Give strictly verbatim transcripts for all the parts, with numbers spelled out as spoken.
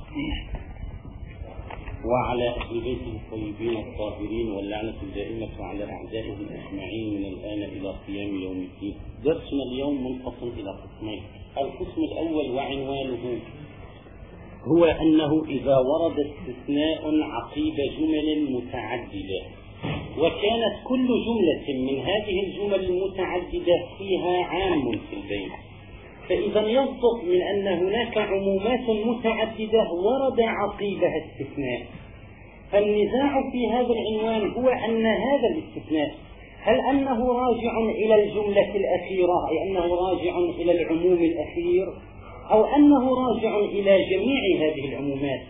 وعلى أهل بيته الطيبين الطاهرين واللعنة الدائمة على أعدائهم أجمعين من الآن إلى قيام يوم الدين. درسنا اليوم منقسم إلى قسمين. القسم الأول وعنوانه هو أنه إذا ورد استثناء عقيب جمل متعددة وكانت كل جملة من هذه الجمل المتعددة فيها عام في البيت، فإذا يصدق من أن هناك عمومات متعددة ورد عقيبها استثناء. فالنزاع في هذا العنوان هو أن هذا الاستثناء هل أنه راجع إلى الجملة الأخيرة أي أنه راجع إلى العموم الأخير، أو أنه راجع إلى جميع هذه العمومات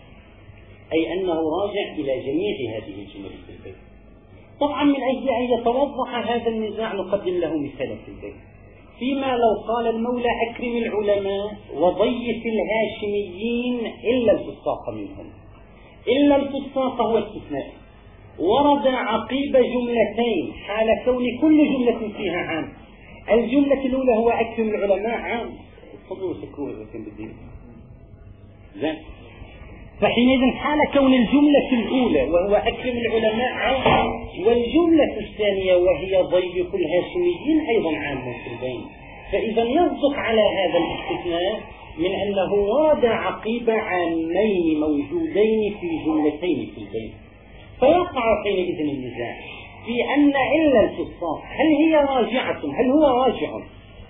أي أنه راجع إلى جميع هذه الجمل في البيت. طبعا من أجل أن يتوضح هذا النزاع نقدم له مثالا في البيت. فيما لو قال المولى أكرم العلماء وضيف الهاشميين إلا الفساق منهم، إلا الفساق هو استثناء ورد عقيب جملتين حال كون كل جملة فيها عام. الجملة الأولى هو أكرم العلماء عام، تفضلوا سكروا لكن بدي زين. فحينئذ حال كون الجملة الأولى وهو أكرم العلماء عام، والجملة الثانية وهي ضيف الهاشميين أيضا عام في البين، فإذا يصدق على هذا الاستثناء من أنه ورد عقيب عامين موجودين في جملتين في البين. فيقع حينئذ النزاع في أن إلا الفساق هل هي راجعة هل هو راجع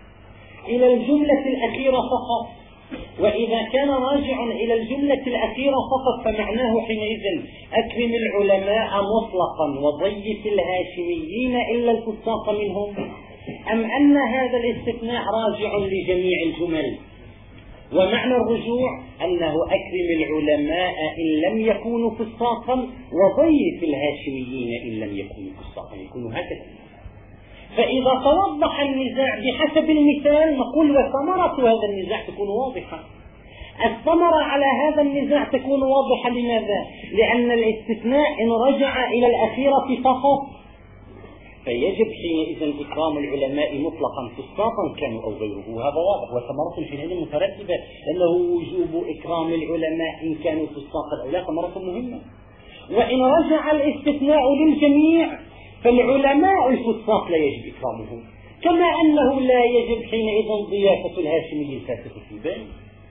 إلى الجملة الأخيرة فقط، وإذا كان راجع إلى الجملة الأخيرة فقط فمعناه حينئذ أكرم العلماء مطلقا وضيف الهاشميين إلا الفساق منهم، أم أن هذا الاستثناء راجع لجميع الجمل؟ ومعنى الرجوع أنه أكرم العلماء إن لم يكونوا فساقا وضيف الهاشميين إن لم يكونوا فساقا، يكونوا هكذا. فإذا توضح النزاع بحسب المثال نقول وثمرة هذا النزاع تكون واضحة. الثمرة على هذا النزاع تكون واضحة. لماذا؟ لأن الاستثناء إن رجع إلى الأخيرة فقط فيجب حينئذ إكرام العلماء مطلقا فساقا كانوا أو غيره، وهذا واضح. وثمرة حينئذ مترتبة لأنه وجوب إكرام العلماء إن كانوا فساقا أو لا ثمرة مهمة. وإن رجع الاستثناء للجميع فالعلماء الفساق لا يجب إكرامهم، كما أنه لا يجب حينئذ ضيافة الهاشمي الفاسق في البين.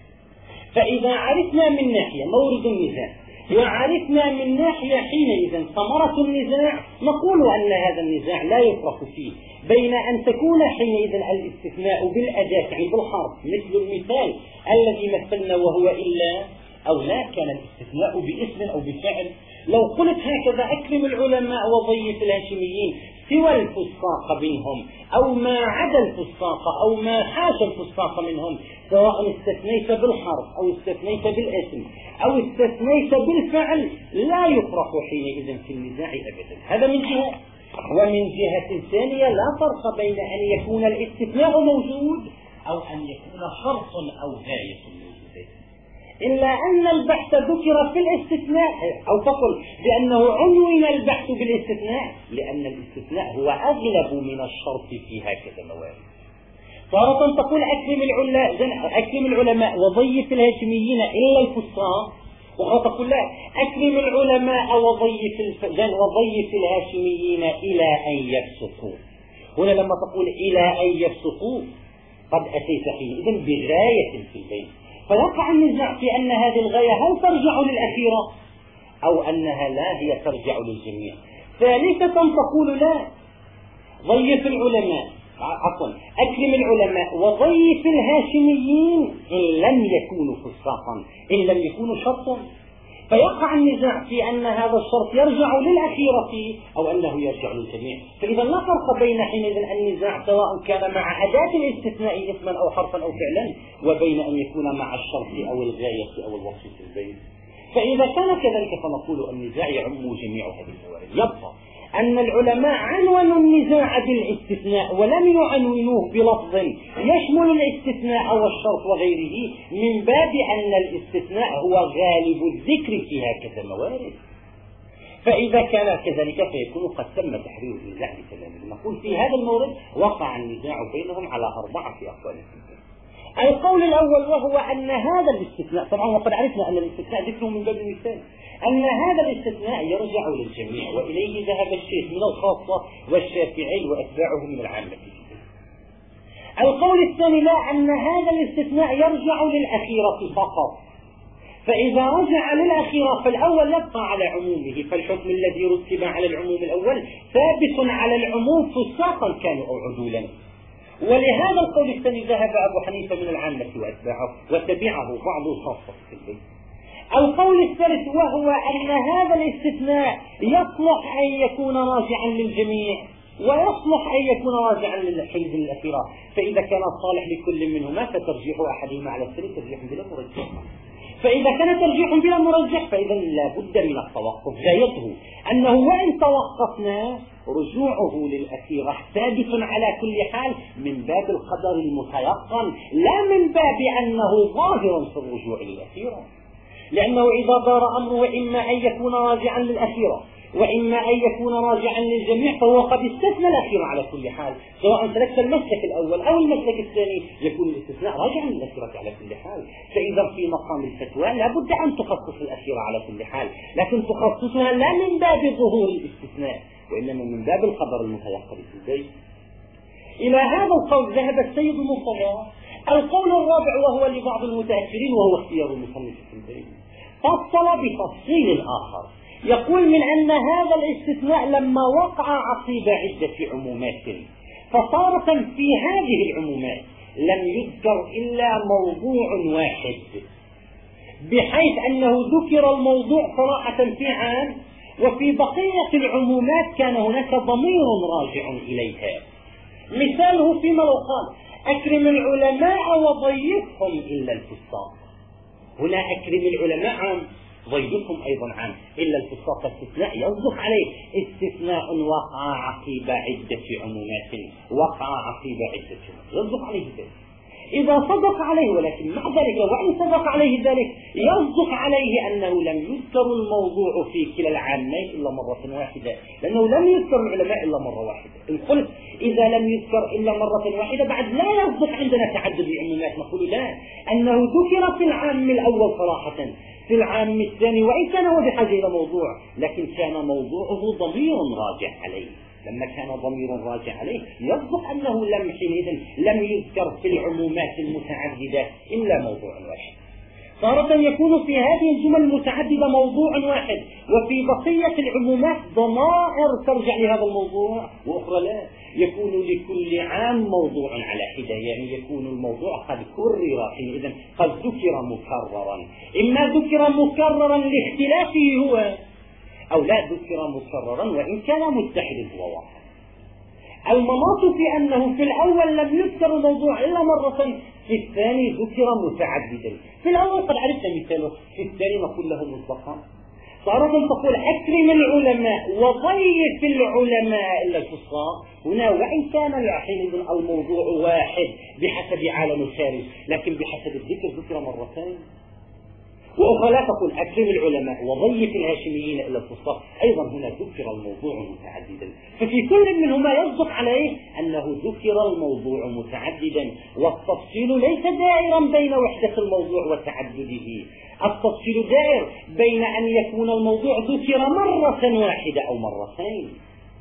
فإذا عرفنا من ناحية مورد النزاع وعرفنا من ناحية حينئذ ثمرة النزاع نقول أن هذا النزاع لا يفرق فيه بين أن تكون حينئذ الاستثناء بالأداة يعني بالحرف مثل المثال الذي مثلنا وهو إلا، أو لا كان الاستثناء باسم أو بفعل. لو قلت هكذا أكرم العلماء وضيف الهاشميين سوى الفساق منهم أو ما عدا الفساق أو ما حاشا الفساق منهم، سواء استثنيت بالحرف أو استثنيت بالاسم أو استثنيت بالفعل، لا يفرق حينئذ في النزاع أبدا. هذا من جهة. ومن جهة ثانية لا فرق بين أن يكون الاستثناء موجود أو أن يكون شرط أو غاية موجودة، إلا أن البحث ذكر في الاستثناء، أو تقل بأنه عنون البحث بالاستثناء لأن الاستثناء هو أغلب من الشرط في هكذا موارد. تارة تقول أكرم العلماء أكرم العلماء وضيف الهاشميين إلا الفساق، وتقول لا أكرم العلماء وضيف وضيف الهاشميين إلى أن يفسقوا. هنا لما تقول إلى أن يفسقوا قد أتيت حينئذ بغاية في البيت، فيقع النزاع في أن هذه الغاية هل ترجع للأخيرة أو أنها لا هي ترجع للجميع. ثالثة تقول لا ضيف العلماء عفوا أكرم العلماء وضيف الهاشميين إن لم يكونوا فساقا إن لم يكونوا شرطا، فيقع النزاع في أن هذا الشرط يرجع للأخيرة أو أنه يرجع للجميع. فإذا لا فرق بين حينئذ النزاع سواء كان مع أداة الاستثناء اسما أو حرفا أو فعلا وبين أن يكون مع الشرط أو الغاية أو الوصف في البيت. فإذا كان كذلك فنقول النزاع يعم جميع هذه الموارد. يبقى أن العلماء عنونوا النزاع بالاستثناء ولم يعنونوه بلفظ يشمل الاستثناء والشرط وغيره، من باب أن الاستثناء هو غالب الذكر في هكذا موارد. فإذا كان كذلك فيكون قد تم تحرير النزاع تماما. نقول في هذا المورد وقع النزاع بينهم على أربعة أقوال. القول الأول وهو أن هذا الاستثناء، طبعا وقد عرفنا أن الاستثناء ذكره من باب المثال، أن هذا الاستثناء يرجع للجميع، وإليه ذهب الشيخ من الخاصة والشافعي وأتباعه من العامة. القول الثاني لا، أن هذا الاستثناء يرجع للأخيرة فقط، فإذا رجع للأخيرة فالأول يبقى على عمومه، فالحكم الذي رتب على العموم الأول ثابت على العموم فساقا كانوا أو عدولا. ولهذا القول الثاني ذهب أبو حنيفة من العامة وأتباعه، وتبعه بعض الخاصة في البيت. القول الثالث وهو أن هذا الاستثناء يصلح أن يكون راجعا للجميع، ويصلح أن يكون راجعا للحيز الأخيرة، فإذا كان صالح لكل منهما فترجيح أحدهما على الثاني ترجيح بلا مرجح، فإذا كان ترجيح بلا مرجح فإذا لا بد من التوقف. غايته أنه وإن توقفنا رجوعه للأخيرة ثابت على كل حال من باب القدر المتيقن، لا من باب أنه ظاهر في الرجوع للأخيرة، لأنه إذا دار أمره إما أن يكون راجعا للأخيرة وإما أن يكون راجعا للجميع فهو قد استثنى الأخيرة على كل حال، سواء سلكت المسلك الأول أو المسلك الثاني يكون الاستثناء راجعا للأخيرة على كل حال. فإذا في مقام الفتوى لا بد أن تخصص الأخيرة على كل حال، لكن تخصصها لا من باب ظهور الاستثناء وإنما من باب الخبر المتيقن في البيت. إلى هذا القول ذهب السيد المصطفى. القول الرابع وهو لبعض المتأخرين وهو اختيار المصنف في البيت، فصل بتفصيل آخر، يقول من أن هذا الاستثناء لما وقع عقيب عدة عمومات فصارت في هذه العمومات لم يذكر إلا موضوع واحد، بحيث أنه ذكر الموضوع صراحة في عام، وفي بقية العمومات كان هناك ضمير راجع إليها. مثاله فيما لو قال أكرم العلماء وضيفهم إلا الفساق، هنا أكرم العلماء عام، ضيفهم أيضا عام، إلا الفساق استثناء يصدق عليه استثناء وقع عقيب عدة عمومات، وقع عقيب عدة يصدق عليه ذلك إذا صدق عليه، ولكن مع ذلك وإن صدق عليه ذلك يصدق عليه أنه لم يذكر الموضوع في كلا العامين إلا مرة واحدة، لأنه لم يذكر العلماء إلا مرة واحدة. إن قلت إذا لم يذكر إلا مرة واحدة بعد لا يصدق عندنا تعدد العمومات، نقول لا، أنه ذكر في العام الأول صراحة، في العام الثاني وإن كان هو بحاجة إلى موضوع لكن كان موضوعه ضمير راجع عليه. لما كان ضمير راجع عليه يصدق أنه لم حينئذ لم يذكر في العمومات المتعددة إلا موضوع واحد. تارة يكون في هذه الجمل المتعددة موضوع واحد، وفي بقية العمومات ضمائر ترجع لهذا الموضوع، وأخرى لا، يكون لكل عام موضوع على حدة، يعني يكون الموضوع قد كرر حينئذ، قد ذكر مكررا، إما ذكر مكررا لاختلافه هو أو لا ذكر مكررا وإن كان متحد هو واحد. المناط في أنه في الأول لم يذكر الموضوع إلا مرة، في الثاني ذكر متعددا. في الأول قد عرفنا مثاله، في الثاني نقول له مطلقا. صارت تقول أكرم العلماء وضيف العلماء إلا الفصاح، هنا وإن كان حينئذ الموضوع واحد بحسب عالم الخارج، لكن بحسب الذكر ذكر مرتين. وأخرى لا تقول أكرم العلماء وضيف الهاشميين إلى الفصاح، أيضا هنا ذكر الموضوع متعددا، ففي كل منهما يصدق عليه أنه ذكر الموضوع متعددا، والتفصيل ليس دائرا بين وحدة الموضوع وتعدده، التفصيل دائر بين أن يكون الموضوع ذكر مرة واحدة أو مرتين.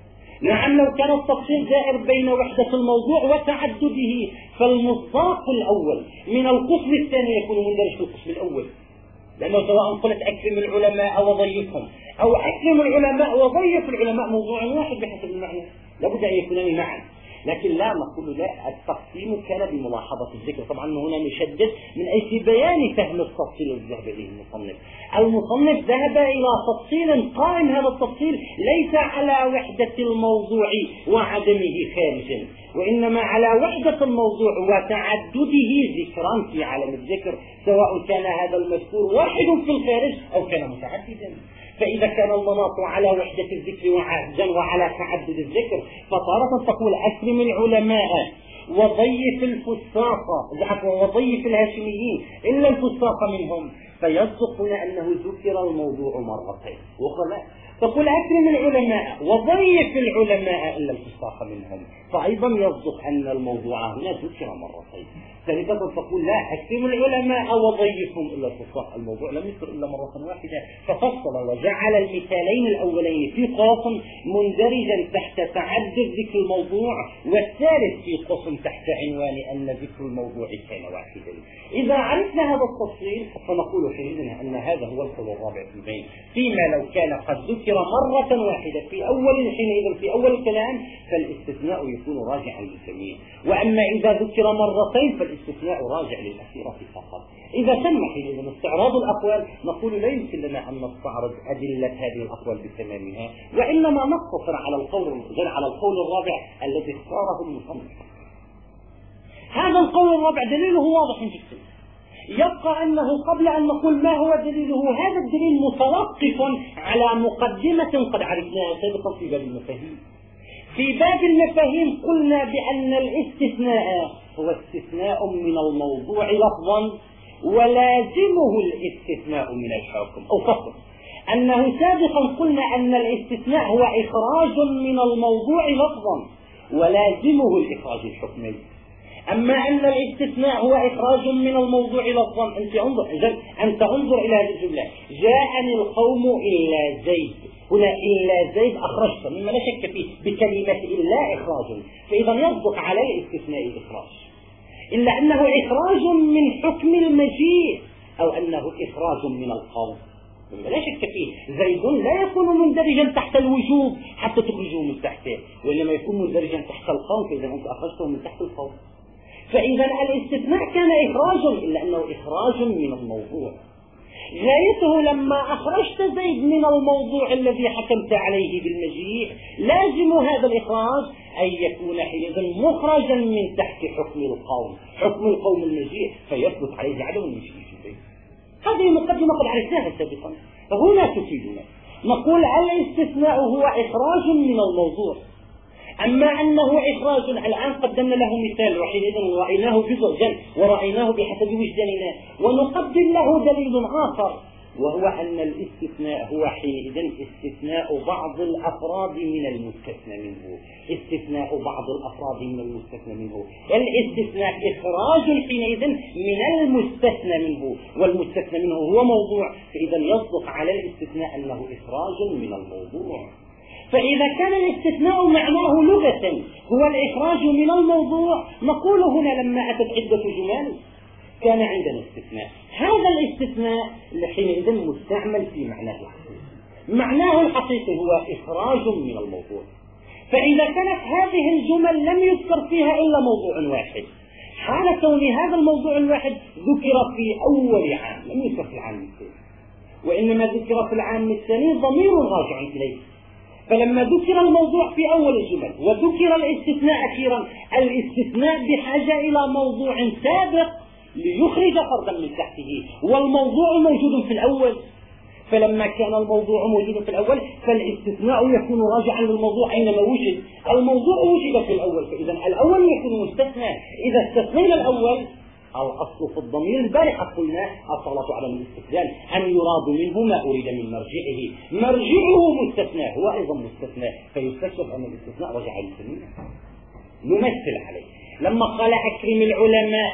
نعم لو كان التفصيل دائر بين وحدة الموضوع وتعدده فالمصداق الأول من القسم الثاني يكون مندرج في القسم الأول، لأنه سواء قلت أكرم العلماء وضيفهم أو أكرم العلماء وضيف العلماء موضوع واحد بحسب المعنى، لابد أن يكونان معا. لكن لا نقول لا، التقسيم كان بملاحظة الذكر. طبعا هنا نشدد من أجل بيان فهم التفصيل الذي ذهب إليه المصنف. المصنف ذهب إلى تفصيل قائم، هذا التفصيل ليس على وحدة الموضوع وعدمه خارجا، وإنما على وحدة الموضوع وتعدده ذكرا في عالم الذكر، سواء كان هذا المذكور واحد في الخارج أو كان متعددا. فإذا كان المناط على وحدة الذكر وعهدا وعلى تعدد الذكر فتارة تقول أكرم العلماء وضيف الفساق وضيف الهاشميين إلا الفساق منهم، فيصدق هنا أنه ذكر الموضوع مرتين. وقال تقول أكرم العلماء وضيف العلماء إلا الفساق منهم، فأيضا يصدق أن الموضوع هنا ذكر مرتين. ثالثة تقول لا أكرم العلماء وضيفهم إلا الفساق، الموضوع لم يذكر إلا مرة واحدة، ففصل وجعل المثالين الأولين في قسم مندرجا تحت تعدد ذكر الموضوع، والثالث في قسم تحت عنوان أن ذكر الموضوع كان واحدا. إذا عرفنا هذا التفصيل فنقول حينئذ أن هذا هو القول الرابع في البين، فيما لو كان قد ذكر مرة واحدة في أول حينئذ في أول الكلام فالاستثناء يكون راجعا للجميع، وأما إذا ذكر مرتين فالاستثناء راجع للأخيرة فقط. إذا تم حينئذ استعراض الأقوال نقول لا يمكن لنا أن نستعرض أدلة هذه الأقوال بتمامها، وإنما نقتصر على القول على القول الرابع الذي اختاره المصنف. هذا القول الرابع دليله واضح جدا، يبقى أنه قبل أن نقول ما هو دليله هذا الدليل متوقف على مقدمة قد عرفناها سابقا في باب المفاهيم. في باب المفاهيم قلنا بأن الاستثناء هو استثناء من الموضوع لفظا ولازمه الاستثناء من الحكم، أو فصل أنه سابقا قلنا أن الاستثناء هو إخراج من الموضوع لفظا ولازمه الإخراج الحكمي. أما أن الاستثناء هو إخراج من الموضوع لفظا، أنت انظر أنت انظر إلى هذه الجملة، جاءني القوم إلا زيد، هنا إلا زيد أخرجت مما لا شك فيه بكلمة إلا إخراج، فإذا يصدق على الاستثناء الإخراج، إلا أنه إخراج من حكم المجيء أو أنه إخراج من القوم مما لا شك فيه. زيد لا يكون مندرجا تحت الوجوب حتى تخرجه من تحته، وإنما يكون مندرجا تحت القوم، فإذا أنت أخرجته من تحت القوم. فإذا الاستثناء كان إخراج إلا أنه إخراج من الموضوع، غايته لما أخرجت زيد من الموضوع الذي حكمت عليه بالمجيء لازم هذا الإخراج أن يكون حينئذ مخرجا من تحت حكم القوم، حكم القوم المجيء فيثبت عليه عدم المجيء في زيد. هذه مقدمة قد عرفناها سابقا، فهنا تفيدنا نقول الاستثناء هو إخراج من الموضوع. أما أنه إخراج الآن قدمنا له مثال وحينئذ ورأيناه جزءا ورأيناه بحسب وجداننا، ونقدم له دليل آخر وهو أن الاستثناء هو حينئذ استثناء بعض الأفراد من المستثنى منه، استثناء بعض الأفراد من المستثنى منه، الاستثناء إخراج حينئذ من المستثنى منه، والمستثنى منه هو موضوع، فإذا يصدق على الاستثناء أنه إخراج من الموضوع. فإذا كان الاستثناء معناه لغة هو الإخراج من الموضوع نقول هنا لما أتت عدة جمل كان عندنا استثناء، هذا الاستثناء حينئذ مستعمل في معناه الحقيقي، معناه الحقيقي هو إخراج من الموضوع. فإذا كانت هذه الجمل لم يذكر فيها إلا موضوع واحد، حال كون هذا الموضوع الواحد ذكر في أول عام لم يذكر في العام الثاني، وإنما ذكر في العام الثاني ضمير راجع إليه، فلما ذكر الموضوع في أول الجمل وذكر الاستثناء أخيرا، الاستثناء بحاجة إلى موضوع سابق ليخرج فردا من تحته، والموضوع موجود في الأول، فلما كان الموضوع موجود في الأول فالاستثناء يكون راجعا للموضوع أينما وجد، الموضوع وجد في الأول، فإذا الأول يكون مستثنى. إذا استثنينا الأول الأصل في الضمير البارحة قلنا الصلاة على الاستثناء أن يراد منه ما أريد من مرجعه، مرجعه مستثنى هو أيضا مستثنى، فيستشف أن الاستثناء رجع للجميع. نمثل عليه لما قال أكرم العلماء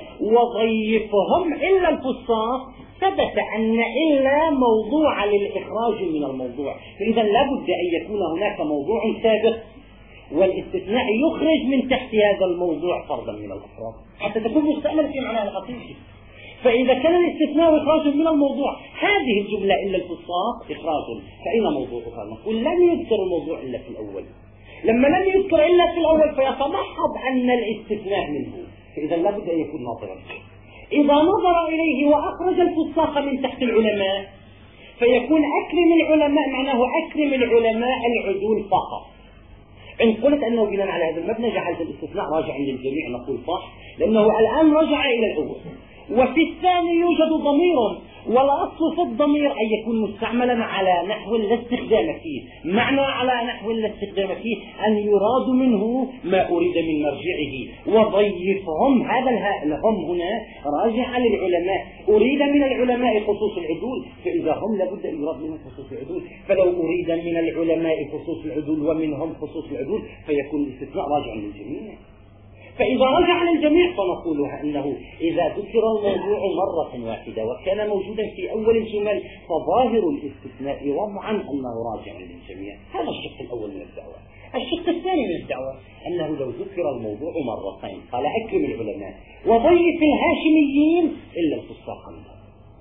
وضيفهم إلا الفساق، ثبت أن إلا موضوع للإخراج من الموضوع، فإذا لابد أن يكون هناك موضوع سابق والاستثناء يخرج من تحت هذا الموضوع فردا من الأفراد حتى تكون مستعملة في معناها الحقيقي. فإذا كان الاستثناء إخراج من الموضوع، هذه الجملة إلا الفساق إخراج، فأين موضوعها؟ نقول لم يذكر الموضوع إلا في الأول، لما لم يذكر إلا في الأول فيتمحض أن الاستثناء منه، فإذا لابد أن يكون ناظرا. إذا نظر إليه وأخرج الفساق من تحت العلماء فيكون أكرم العلماء معناه أكرم العلماء العدول فقط. إن قلت أنه بناء على هذا المبنى جعلت الاستثناء راجعا للجميع نقول صح، لأنه الآن رجع إلى الأول، وفي الثاني يوجد ضمير، والأصل في الضمير أن يكون مستعملا على نحو لا استخدام فيه. معنى على نحو لا استخدام فيه أن يراد منه ما أريد من مرجعه. وضيفهم، هذا الهاء هم هنا راجع للعلماء، أريد من العلماء خصوص العدول، فإذا هم لابد أن يراد منهم خصوص العدول، فلو أريد من العلماء خصوص العدول ومنهم خصوص العدول فيكون الاستثناء راجع للجميع. فإذا رجع للجميع فنقول أنه إذا ذكر الموضوع مرة واحدة وكان موجودا في أول الجمل فظاهر الاستثناء وضعا أنه راجع للجميع. هذا الشق الأول من الدعوة. الشق الثاني من الدعوة أنه لو ذكر الموضوع مرتين قال أكرم العلماء وضيف الهاشميين إلا الفساق منهم.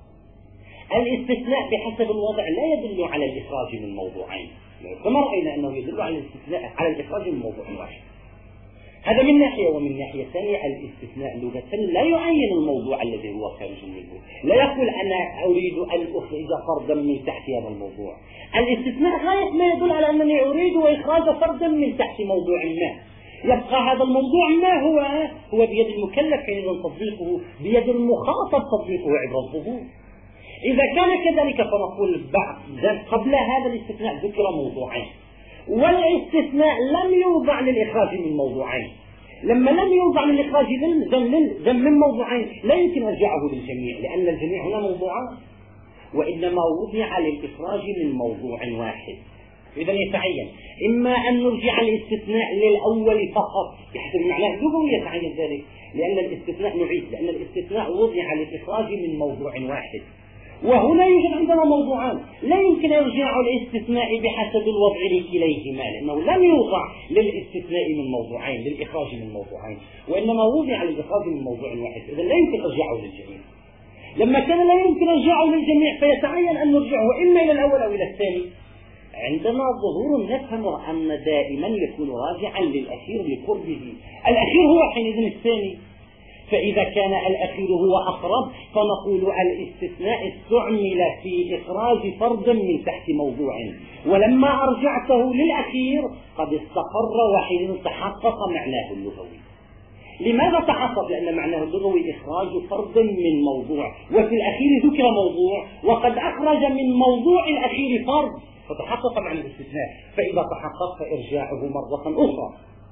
الاستثناء بحسب الوضع لا يدل على الإخراج من موضوعين، كما رأينا أنه يدل على الاستثناء على الإخراج من موضوع واحد. هذا من ناحية. ومن ناحية ثانية الاستثناء لغة لا يعين الموضوع الذي هو خارج منه، لا يقول أنا أريد أن أخرج فردا من تحت هذا الموضوع. الاستثناء غاية ما يدل على أنني أريد إخراج فردا من تحت موضوع ما. يبقى هذا الموضوع ما هو هو بيد المكلف حين تطبيقه، بيد المخاطب تطبيقه عبر الظهور. إذا كان كذلك فنقول بعد قبل هذا الاستثناء ذكر موضوعين، والاستثناء لم يوضع للإخراج من موضوعين. لما لم يوضع للإخراج ذم من موضوعين لا يمكن أرجعه للجميع، لأن الجميع هنا موضوعان، وإنما وضع للإخراج من موضوع واحد. إذا يتعين إما أن نرجع الاستثناء للأول فقط بحسب معناه اللغوي، يتعين ذلك لأن الاستثناء نعيد، لأن الاستثناء وضع للإخراج من موضوع واحد، وهنا يوجد عندنا موضوعان لا يمكن يرجع الاستثناء بحسب الوضع لكليهما، لأنه لم يوضع للاستثناء من موضوعين للإخراج من موضوعين، وإنما وضع للإخراج من موضوع واحد. إذا لا يمكن إرجاعه للجميع. لما كان لا يمكن إرجاعه للجميع فيتعين أن نرجعه إما إلى الأول أو إلى الثاني. عندنا ظهور نفهم أن دائما يكون راجعا للأخير لقربه، الأخير هو حينئذ الثاني. فإذا كان الأخير هو أقرب فنقول الاستثناء استعمل في إخراج فرد من تحت موضوع، ولما أرجعته للأخير قد استقر وحين تحقق معناه اللغوي. لماذا تحقق؟ لأن معناه اللغوي إخراج فرد من موضوع، وفي الأخير ذكر موضوع وقد أخرج من موضوع الأخير فرد فتحقق معنى الاستثناء. فإذا تحقق فإرجاعه مرة أخرى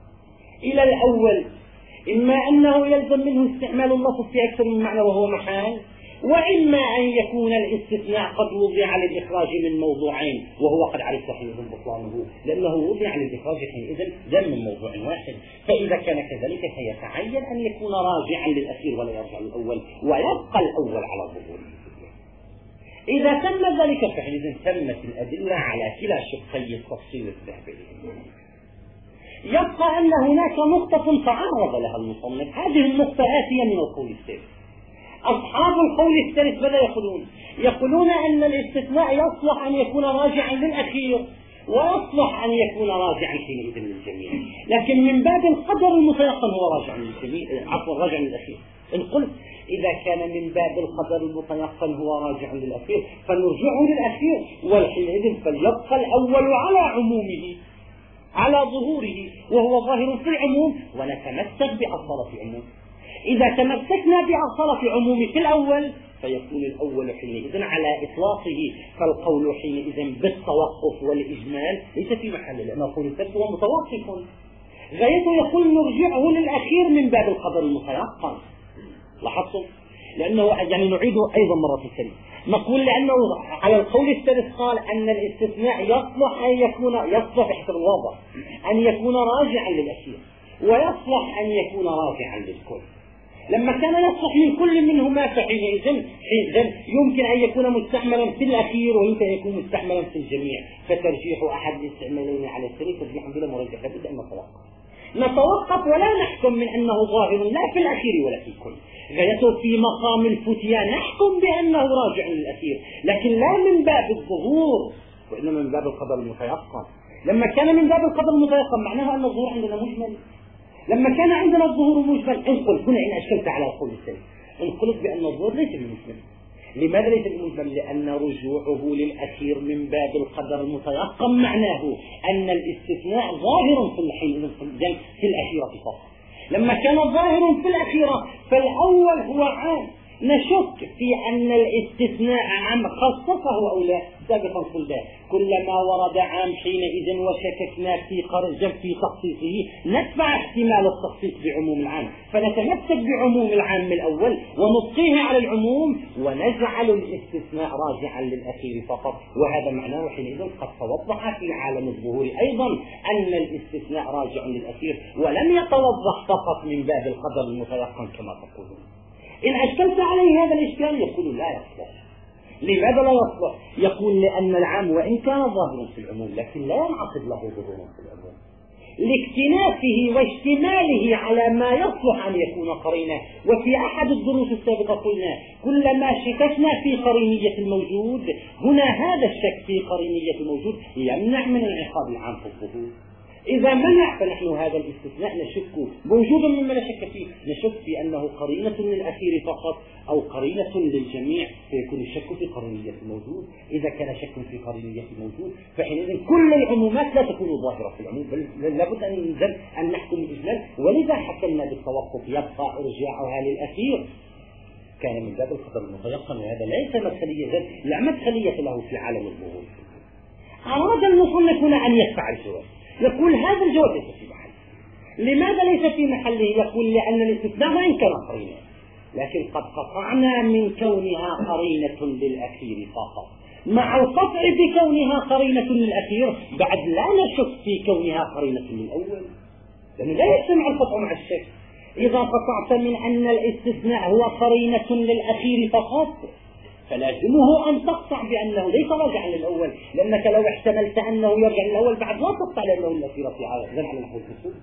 إلى الأول إما أنه يلزم منه استعمال اللفظ في أكثر من معنى وهو محال، وإما أن يكون الاستثناء قد وضع للإخراج من موضوعين وهو قد عرفت حينئذ بطلانه، لأنه وضع للإخراج حينئذ دم من موضوع واحد. فإذا كان كذلك فيتعين أن يكون راجعا للأخير ولا يرجع للأول، ويبقى الأول على ظهوره. إذا تم ذلك فحينئذ تمت الأدلة على كلا شقي التفصيل الذهبي. يبقى أن هناك نقطة تعرض لها المصنف، هذه النقطة آتية من القول الثالث. أصحاب القول الثالث ماذا يقولون؟ يقولون أن الاستثناء يصلح أن يكون راجعا للأخير ويصلح أن يكون راجعا حينئذ للجميع، لكن من باب القدر المتيقن هو راجع للجميع، عفوا راجع للأخير. إن قلت إذا كان من باب القدر المتيقن هو راجع للأخير فنرجعه للأخير، وحينئذ فليبقى الأول على عمومه على ظهوره وهو ظاهر في العموم، ونتمسك بأصالة عموم. إذا تمسكنا بأصالة عموم في الأول فيكون الأول حينئذ على إطلاقه، فالقول حينئذ بالتوقف والإجمال ليس في محل، لأن القول الثالث هو متوقف غايته يقول نرجعه للأخير من باب القدر المتيقن. لاحظتم؟ لأنه يعني نعيده أيضا مرة ثانية، نقول لأنه على القول الثالث قال أن الاستثناء يصلح أن يكون يصلح حسب الوضع أن يكون راجعا للأخير، ويصلح أن يكون راجعا للكل. لما كان يصلح من كل منهما فحينئذ يمكن أن يكون مستعملا في الأخير ويمكن أن يكون مستعملا في الجميع، فترجيح أحد الاستعمالين على الثاني ترجيح بلا مرجح. لابد أن نتوقف نتوقف ولا نحكم من أنه ظاهر لا في الأخير ولا في الكل. غايته في مقام الفتيان نحكم بأنه راجع للأخير، لكن لا من باب الظهور وإنما من باب القدر المتيقن. لما كان من باب القدر المتيقن معناه أن الظهور عندنا مجمل. لما كان عندنا الظهور مجمل انقل هنا إن أشكلت على القول الثاني انقلت بأن الظهور ليس بمجمل. لماذا ليس بمجمل؟ لأن رجوعه للأخير من باب القدر المتيقن معناه أن الاستثناء ظاهر في الحين في الأخيرة فقط. لما كان ظاهر في الأخيرة فالأول هو عام، نشك في أن الاستثناء عام خصصه أو لا. سابقا قلنا كلما ورد عام حينئذ وشككنا في قرجة في تخصيصه ندفع احتمال التخصيص بعموم العام، فنتمسك بعموم العام الأول ونبقيه على العموم ونجعل الاستثناء راجعا للأخير فقط. وهذا معناه حينئذ قد توضح في عالم الظهور أيضا أن الاستثناء راجع للأخير، ولم يتوضح فقط من باب القدر المتيقن كما تقولون. إن أشكلت عليه هذا الإشكال يقول لا يصلح. لماذا لا يصلح؟ يقول لأن العام وإن كان ظاهرا في العموم لكن لا ينعقد له ظهور في العموم لاكتنافه واشتماله على ما يصلح أن يكون قرينة. وفي أحد الدروس السابقة قلنا كلما شككنا في قرينية الموجود هنا هذا الشك في قرينية الموجود يمنع من انعقاد العام في الظهور. إذا منع فنحن هذا الاستثناء نشك موجودا مما لا شك فيه، نشك في أنه قرينة للأخير فقط أو قرينة للجميع، فيكون الشك في قرينية الموجود. إذا كان شك في قرينية الموجود فحينئذ كل العمومات لا تكون ظاهرة في العموم، بل لابد أن ننزل أن نحكم الإجمال. ولذا حكمنا بالتوقف يبقى إرجاعها للأخير كان من باب القدر المتيقن، وهذا ليس مدخلية لا مدخلية له في عالم الظهور. أراد المصنف هنا أن يدفع الجواب، يقول هذا الجواب ليس في محله. لماذا ليس في محله؟ يقول لأن الاستثناء وإن كان قرينة لكن قد قطعنا من كونها قرينة للأخير فقط. مع القطع بكونها قرينة للأخير بعد لا نشك في كونها قرينة للأول، لأنه لا يجتمع القطع مع الشك. إذا قطعت من أن الاستثناء هو قرينة للأخير فقط فلازمه أن تقطع بأنه ليس راجعا للأول، لأنك لو احتملت أنه يرجع للأول بعد لا تقطع لأنه الأخير في عالم على نحو الفصول.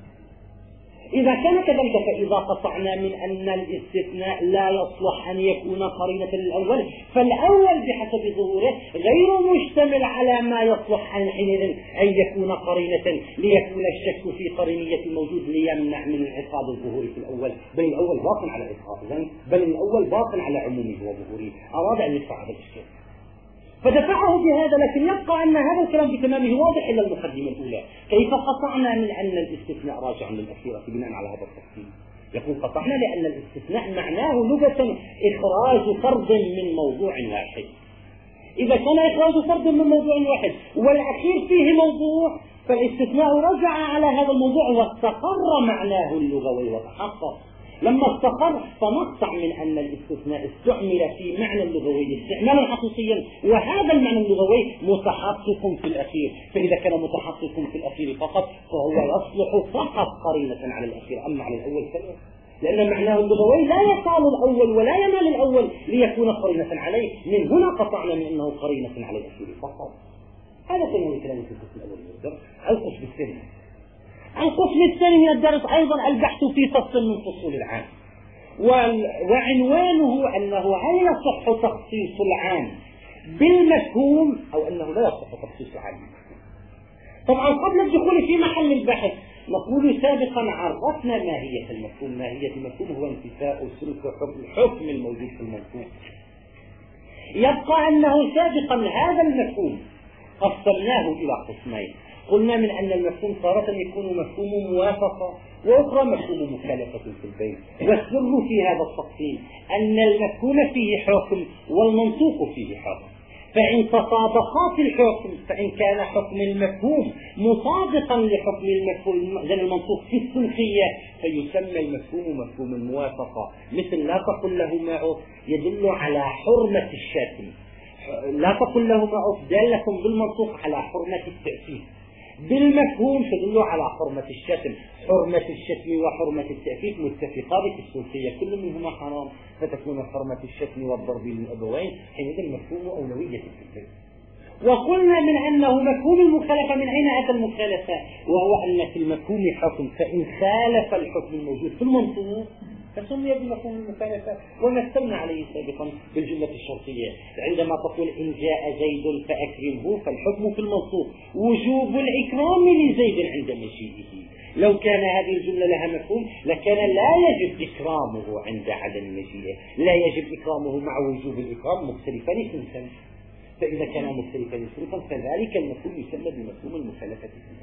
إذا كان كذلك فإذا قطعنا من أن الاستثناء لا يصلح أن يكون قرينة للأول فالأول بحسب ظهوره غير مشتمل على ما يصلح حينئذ أن يكون قرينة، ليكون الشك في قرينية الموجود ليمنع من انعقاد الظهور في الأول، بل الأول باطن على إسقاطه، بل الأول باطن على عمومه وظهوره. أراد أن يدفع هذا الإشكال فدفعه بهذا، لكن يبقى أن هذا الكلام بتمامه واضح إلى المقدمة الأولى. كيف قطعنا من أن الاستثناء راجع للأخيرة بناء على هذا التفصيل؟ يقول قطعنا لأن الاستثناء معناه لغة إخراج فرد من موضوع واحد. إذا كان إخراج فرد من موضوع واحد والأخير فيه موضوع فالاستثناء رجع على هذا الموضوع واستقر معناه اللغوي وتحقق. لما استقر فنقطع من أن الاستثناء استعمل في معنى اللغوي استعمالا حقيقيا، وهذا المعنى اللغوي متحقق في الأخير. فإذا كان متحقق في الأخير فقط فهو يصلح فقط قرينة على الأخير، أما على الأول فلا، لأن معناه اللغوي لا يقال الأول ولا ينال الأول ليكون قرينة عليه. من هنا قطعنا من أنه قرينة على الأخير فقط. هذا كان الكلام في القسم الأول من الدرس. القسم الثاني القسم الثاني من الدرس أيضا البحث في فصل من فصول العام، وعنوانه أنه هل يصح تخصيص العام بالمفهوم أو أنه لا يصح تخصيص العام بالمفهوم. طبعا قبل الدخول في محل البحث نقول سابقا عرفنا ماهية المفهوم. ماهية المفهوم هو انتفاء سلوك الحكم الموجود في المفهوم. يبقى أنه سابقا هذا المفهوم قسمناه إلى قسمين. قلنا من أن المفهوم تارة يكون مفهوم موافقة وأخرى مفهوم مخالفة في البين، والسر في هذا التقسيم أن المفهوم فيه حكم والمنطوق فيه حكم، فإن تطابقا في الحكم فإن كان حكم المفهوم مطابقا لحكم المفهوم المنطوق في السلوكية فيسمى المفهوم مفهوم الموافقة. مثل لا تقل له معه يدل على حرمة الشاتم، لا تقل له معه دالة بالمنطوق على حرمة التأسيس، بالمفهوم تدل على حرمة الشتم. حرمة الشتم وحرمة التأفيف متفقان في السلطية، كل منهما حرام، فتكون حرمة الشتم والضرب للأبوين حينئذ المفهوم أولوية في البيت. وقلنا من أنه مفهوم المخالفة. من أين أتى المخالفة؟ وهو أن في المفهوم حكم، فإن خالف الحكم الموجود في المنطوق فسمي بمفهوم المخالفة. ومثلنا عليه سابقا بالجملة الشرطية عندما تقول إن جاء زيد فأكرمه، فالحكم في المنطوق وجوب الإكرام لزيد عند مجيئه. لو كان هذه الجملة لها مفهوم لكان لا يجب إكرامه عند عدم مجيئه، لا يجب إكرامه مع وجوب الإكرام مختلفان سنسا. فإذا كان مختلفان سنسا فذلك المفهوم يسمى بمفهوم المخالفة.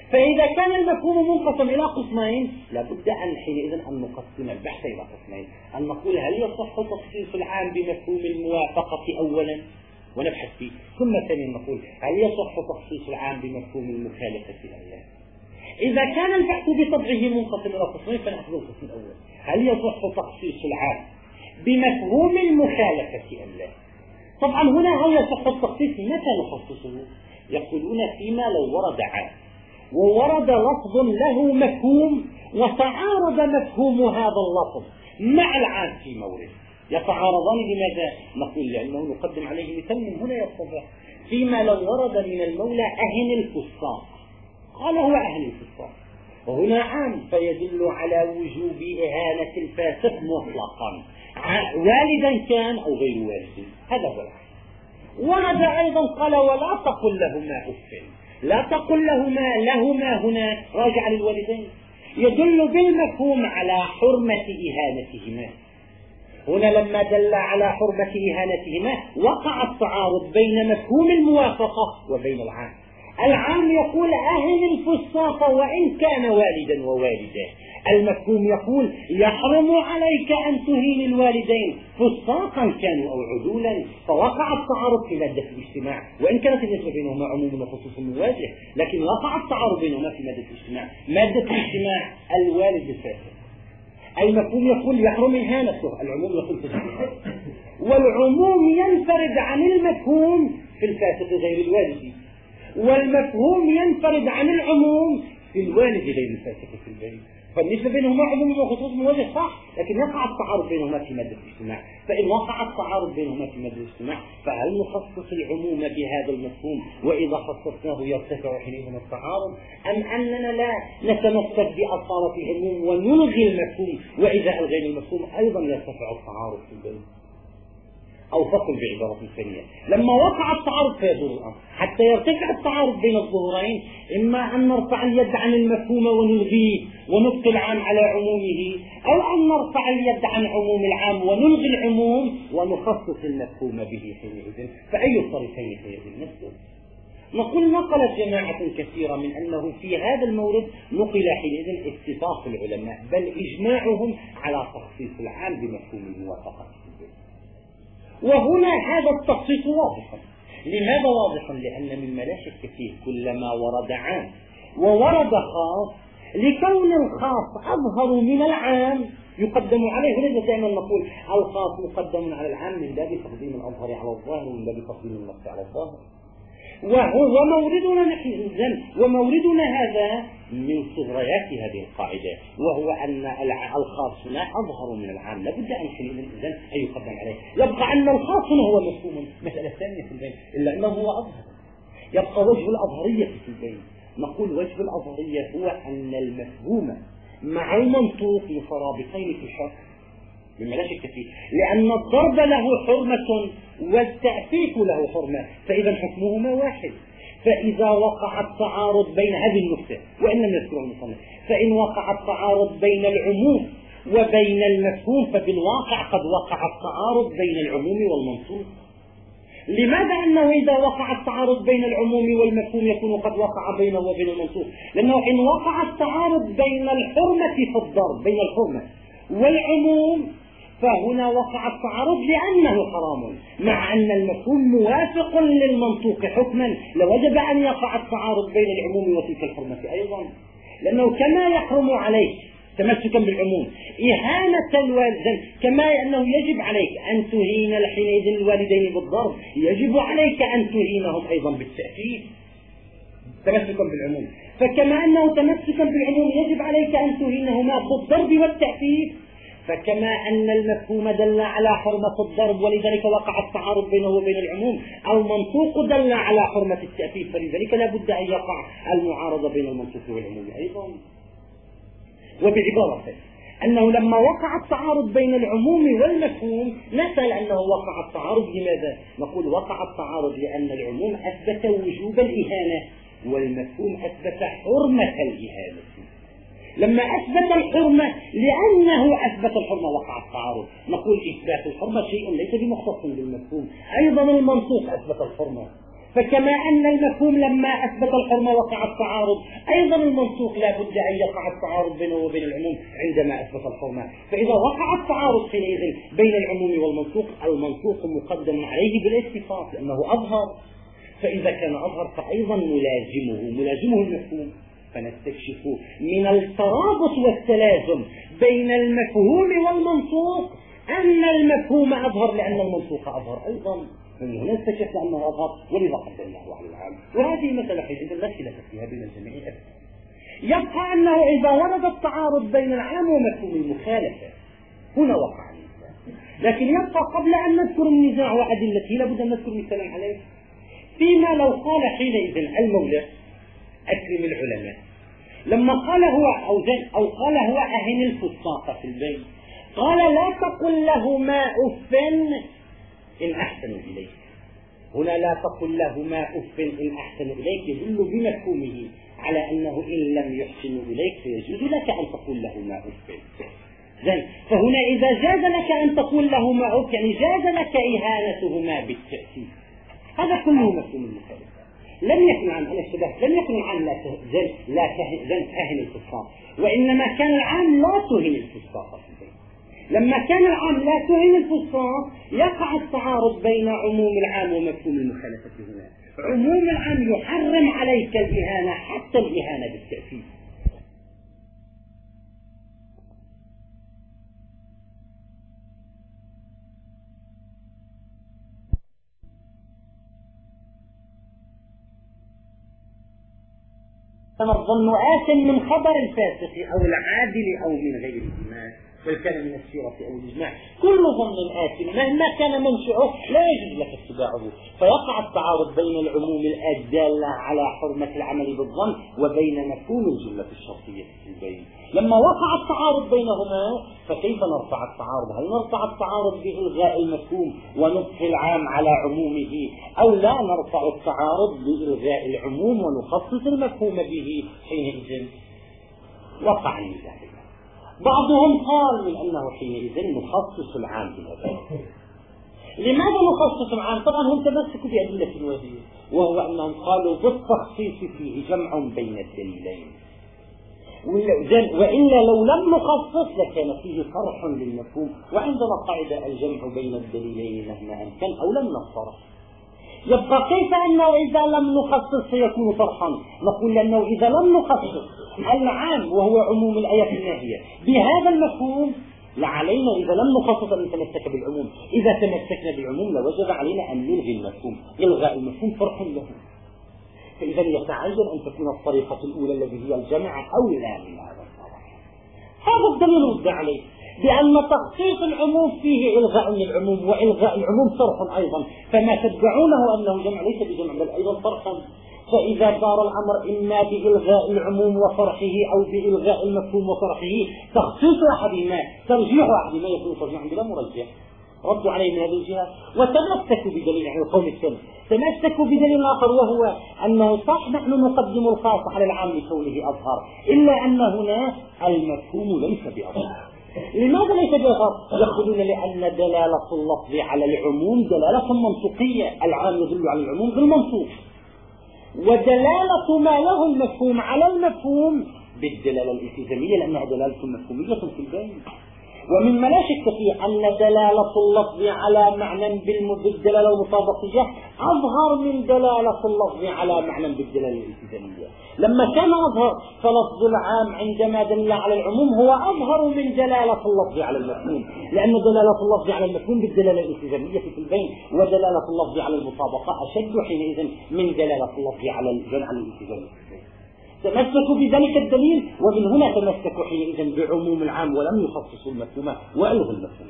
فإذا كان المفهوم منقسم إلى قسمين لابد أن حينئذ أن نقسم البحث إلى قسمين، أن نقول هل يصح تخصيص العام بمفهوم الموافقة أولا ونبحث فيه، ثم ثانيا نقول هل يصح تخصيص العام بمفهوم المخالفة أم لا. إذا كان البحث بطبعه منقسم إلى قسمين فنأخذ القسم الأول، هل يصح تخصيص العام بمفهوم المخالفة أم لا. طبعا هنا هل يصح التخصيص متى نخصصه؟ يقولون فيما لو ورد عام وورد لفظ له مفهوم وتعارض مفهوم هذا اللفظ مع العام في مورد. يتعارضان لماذا؟ نقول لأنه نقدم عليه مثال من هنا يتضح. فيما لو ورد من المولى أهن الفساق، قال هو أهن الفساق، وهنا عام فيدل على وجوب إهانة الفاسق مطلقا والدا كان أو غير والد، هذا هو العام. ورد أيضا قال ولا تقل لهما أف، لا تقل لهما لهما هنا راجع للوالدين، يدل بالمفهوم على حرمة إهانتهما. هنا لما دل على حرمة إهانتهما وقع التعارض بين مفهوم الموافقة وبين العام. العام يقول أهن الفساق وإن كان والدا ووالدا، المفهوم يقول يحرم عليك أن تهين الوالدين فساقا كانوا أو عدولا، فوقع التعارض في مادة الاجتماع، وإن كانت النسبة بينهما عموم وخصوص مواجه لكن وقع التعارض بينهما في مادة الاجتماع. مادة الاجتماع الوالد الفاسق، المفهوم يقول يحرم إهانته، العموم يقول فساق، والعموم ينفرد عن المفهوم في الفاسق غير الوالد، والمفهوم ينفرد عن العموم في الوالد غير الفاسق في البيت. فالنسبة بينهما عموم وخصوص مواجه صح، لكن يقع التعارض بينهما في مادة الاجتماع. فإن وقع التعارض بينهما في مادة الاجتماع فهل نخصص العموم بهذا المفهوم وإذا خصصناه يرتفع حينئذ التعارض، أم أننا لا نتمسك بأصالة العموم ونلغي المفهوم وإذا ألغينا المفهوم أيضا يرتفع التعارض في البيت؟ أو فقل بعبارة ثانية، لما وقع التعارض فيدور الأمر حتى يرتفع التعارض بين الظهورين، إما أن نرفع اليد عن المفهوم ونلغيه ونبقي العام على عمومه، أو أن نرفع اليد عن عموم العام ونلغي العموم ونخصص المفهوم به حينئذ. فأي الطريقين حينئذ نسلك؟ نقول نقلت جماعة كثيرة من أنه في هذا المورد نقل حينئذ اتفاق العلماء بل إجماعهم على تخصيص العام بمفهوم الموافقة. وهنا هذا التخصيص واضح. لماذا واضح؟ لأن مما لا شك فيه كلما ورد عام وورد خاص لكون الخاص أظهر من العام يقدم عليه. هنا دائما نقول الخاص مقدم على العام من باب تقديم الأظهر على الظاهر ومن باب تقديم النص على الظاهر. وموردنا نحن إذن وموردنا هذا من صغريات هذه القاعدة، وهو أن الخاص هنا أظهر من العام، لابد أن حينئذ إذن أن يقدم عليه. يبقى أن الخاص هو مفهوم مسألة ثانية في البين إلا أنه هو أظهر. يبقى وجه الأظهرية في البين. نقول وجه الأظهرية هو أن المفهوم مع المنطوق مترابطين في الحكم مما لا شك فيه، لأن الضرب له حرمة والتأفيك له حرمة، فإذا حكمهما واحد. فإذا وقع التعارض بين هذه النقطة وإن لم نذكره المصنف، فإن وقع التعارض بين العموم وبين المفهوم فبالواقع قد وقع التعارض بين العموم والمنصوص. لماذا أنه إذا وقع التعارض بين العموم والمفهوم يكون قد وقع بينه وبين المنصوص؟ لأنه إن وقع التعارض بين الحرمة في الضرب بين الحرمة والعموم فهنا وقع التعارض لأنه حرام، مع أن المفهوم موافق للمنطوق حكما لوجب أن يقع التعارض بين العموم وتلك الحرمة أيضا، لأنه كما يحرم عليك تمسكا بالعموم إهانة الوالدين كما أنه يجب عليك أن تهين حينئذ الوالدين بالضرب، يجب عليك أن تهينهم أيضا بالتأكيد تمسكا بالعموم. فكما أنه تمسكا بالعموم يجب عليك أن تهينهما بالضرب والتأكيد، فكما أن المفهوم دل على حرمة الضرب ولذلك وقع التعارض بينه وبين العموم، المنطوق دل على حرمة التأكيد، فلذلك لا بد أن يقع المعارضة بين المنطوق والعموم أيضا. وبعبارة أنه لما وقع التعارض بين العموم والمفهوم نسأل أنه وقع التعارض لماذا؟ نقول وقع التعارض لأن العموم أثبت وجوب الإهانة والمفهوم أثبت حرمة الإهانة. لما أثبت الحرمة لأنه أثبت الحرمة وقع التعارض. نقول إثبات الحرمة شيء ليس بمختص بالمفهوم، أيضا المنطوق أثبت الحرمة، فكما أن المفهوم لما أثبت الحرمة وقع التعارض، أيضا المنطوق لا بد أن يقع التعارض بينه وبين العموم عندما أثبت الحرمة. فإذا وقع التعارض حينئذ بين العموم والمنطوق، المنطوق مقدم عليه بالاتفاق لأنه أظهر. فإذا كان أظهر فأيضا ملازمه ملازمه المفهوم. فنستكشف من الترابط والتلازم بين المفهوم والمنطوق أن المفهوم أظهر لأن المنطوق أظهر أيضا. من هنا استكشفنا أنه أظهر ولذا قدمناه على العام. وهذه مسألة حينئذ لا خلاف فيها بين الجميع أبدا. يبقى أنه إذا ورد التعارض بين العام ومفهوم المخالفة هنا وقع النزاع. لكن يبقى قبل أن نذكر النزاع وأدلته لابد أن نذكر مثلا عليه. فيما لو قال حينئذ المولى أكرم العلماء، لما قال هو أو, أو قال هو أهن الفساق في البيت، قال لا تقل لهما أف إن أحسنوا إليك. هنا لا تقل لهما أف إن أحسنوا إليك يدل بمفهومه على أنه إن لم يحسنوا إليك فيجوز لك أن تقول لهما أف. زين، فهنا إذا جاز لك أن تقول لهما أف يعني جاز لك إهانتهما بالتأكيد. هذا كله مفهوم المخالفة. لم يكن عن الاشتباه، لم يكن عن لا تهن لا تهن الفساق، وإنما كان العام لا تهن الفساق في البيت. لما كان العام لا تهن الفساق يقع التعارض بين عموم العام ومفهوم المخالفة هنا. عموم العام يحرم عليك الإهانة حتى الإهانة بالتأكيد. كما الظن آثم من خبر الفاسق أو العادل أو من غيرهما، بل كان من السيرة أو الإجماع. كل ظن آثم مهما كان منشأه لا يجوز لك اتباعه. فيقع التعارض بين العموم الدالة على حرمة العمل بالظن وبين مفهوم الجملة الشرطية في البين. لما وقع التعارض بينهما فكيف نرفع التعارض؟ هل نرفع التعارض بإلغاء المفهوم ونبقي العام على عمومه، أو لا نرفع التعارض بإلغاء العموم ونخصص المفهوم به؟ حينئذ وقع النزاع. بعضهم قال من أنه حينئذ نخصص العام بالأدلة. لماذا نخصص العام؟ طبعا هم تمسكوا بأدلة وهي وهو أنهم قالوا بالتخصيص فيه جمع بين الدليلين، وإلا لو لم نخصص لكان فيه طرح للمفهوم، وعندنا قاعدة الجمع بين الدليلين مهما أمكن أو لم نصرح. يبقى كيف أنه إذا لم نخصص سيكون طرحا؟ نقول لأنه إذا لم نخصص العام وهو عموم الآية الناهية بهذا المفهوم لعلينا إذا لم نخصص أن نتمسك بالعموم. إذا تمسكنا بالعموم لوجب علينا أن نلغي المفهوم. إلغاء المفهوم طرح له. فإذا يتعين أن تكون الطريقة الأولى التي هي الجمع أولى من هذا الطرح. هذا الدليل رد عليه بأن تخصيص العموم فيه إلغاء للعموم، وإلغاء العموم طرح أيضا. فما تدعونه أنه جمع ليس بجمع بل أيضا طرحا. فإذا دار الأمر إما بإلغاء العموم وطرحه أو بإلغاء المفهوم وطرحه، تخصيص أحدهما ترجيح أحدهما يكون ترجيحا بلا مرجح. ردوا عليه من هذه الجهة وتمسكوا بدليل عن القوم السلف. تمسكوا بدليل آخر وهو أنه صح نحن نقدم الخاص على العام لكونه أظهر، إلا أن هنا المفهوم ليس بأظهر. لماذا ليس بأظهر؟ يقولون لأن دلالة اللفظ على العموم دلالة منطقية، العام يدل على العموم بالمنطوق، ودلالة ما له المفهوم على المفهوم بالدلالة الالتزامية لأنها دلالة مفهومية في البين. ومما لا شك فيه أن دلالة اللفظ على معنى بالدلالة المطابقية أظهر من دلالة اللفظ على معنى بالدلالة الالتزامية. لما كان أظهر فلفظ العام عندما دل على العموم هو أظهر من دلالة اللفظ على المفهوم، لأن دلالة اللفظ على المفهوم بالدلالة الالتزامية في البين، ودلالة اللفظ على المطابقة أشد حينئذ من دلالة اللفظ على الجمع الالتزامي. تمسكوا بذلك الدليل، ومن هنا تمسكوا حينئذ بعموم العام ولم يخصصوا المفهوم وألغوا المفهوم.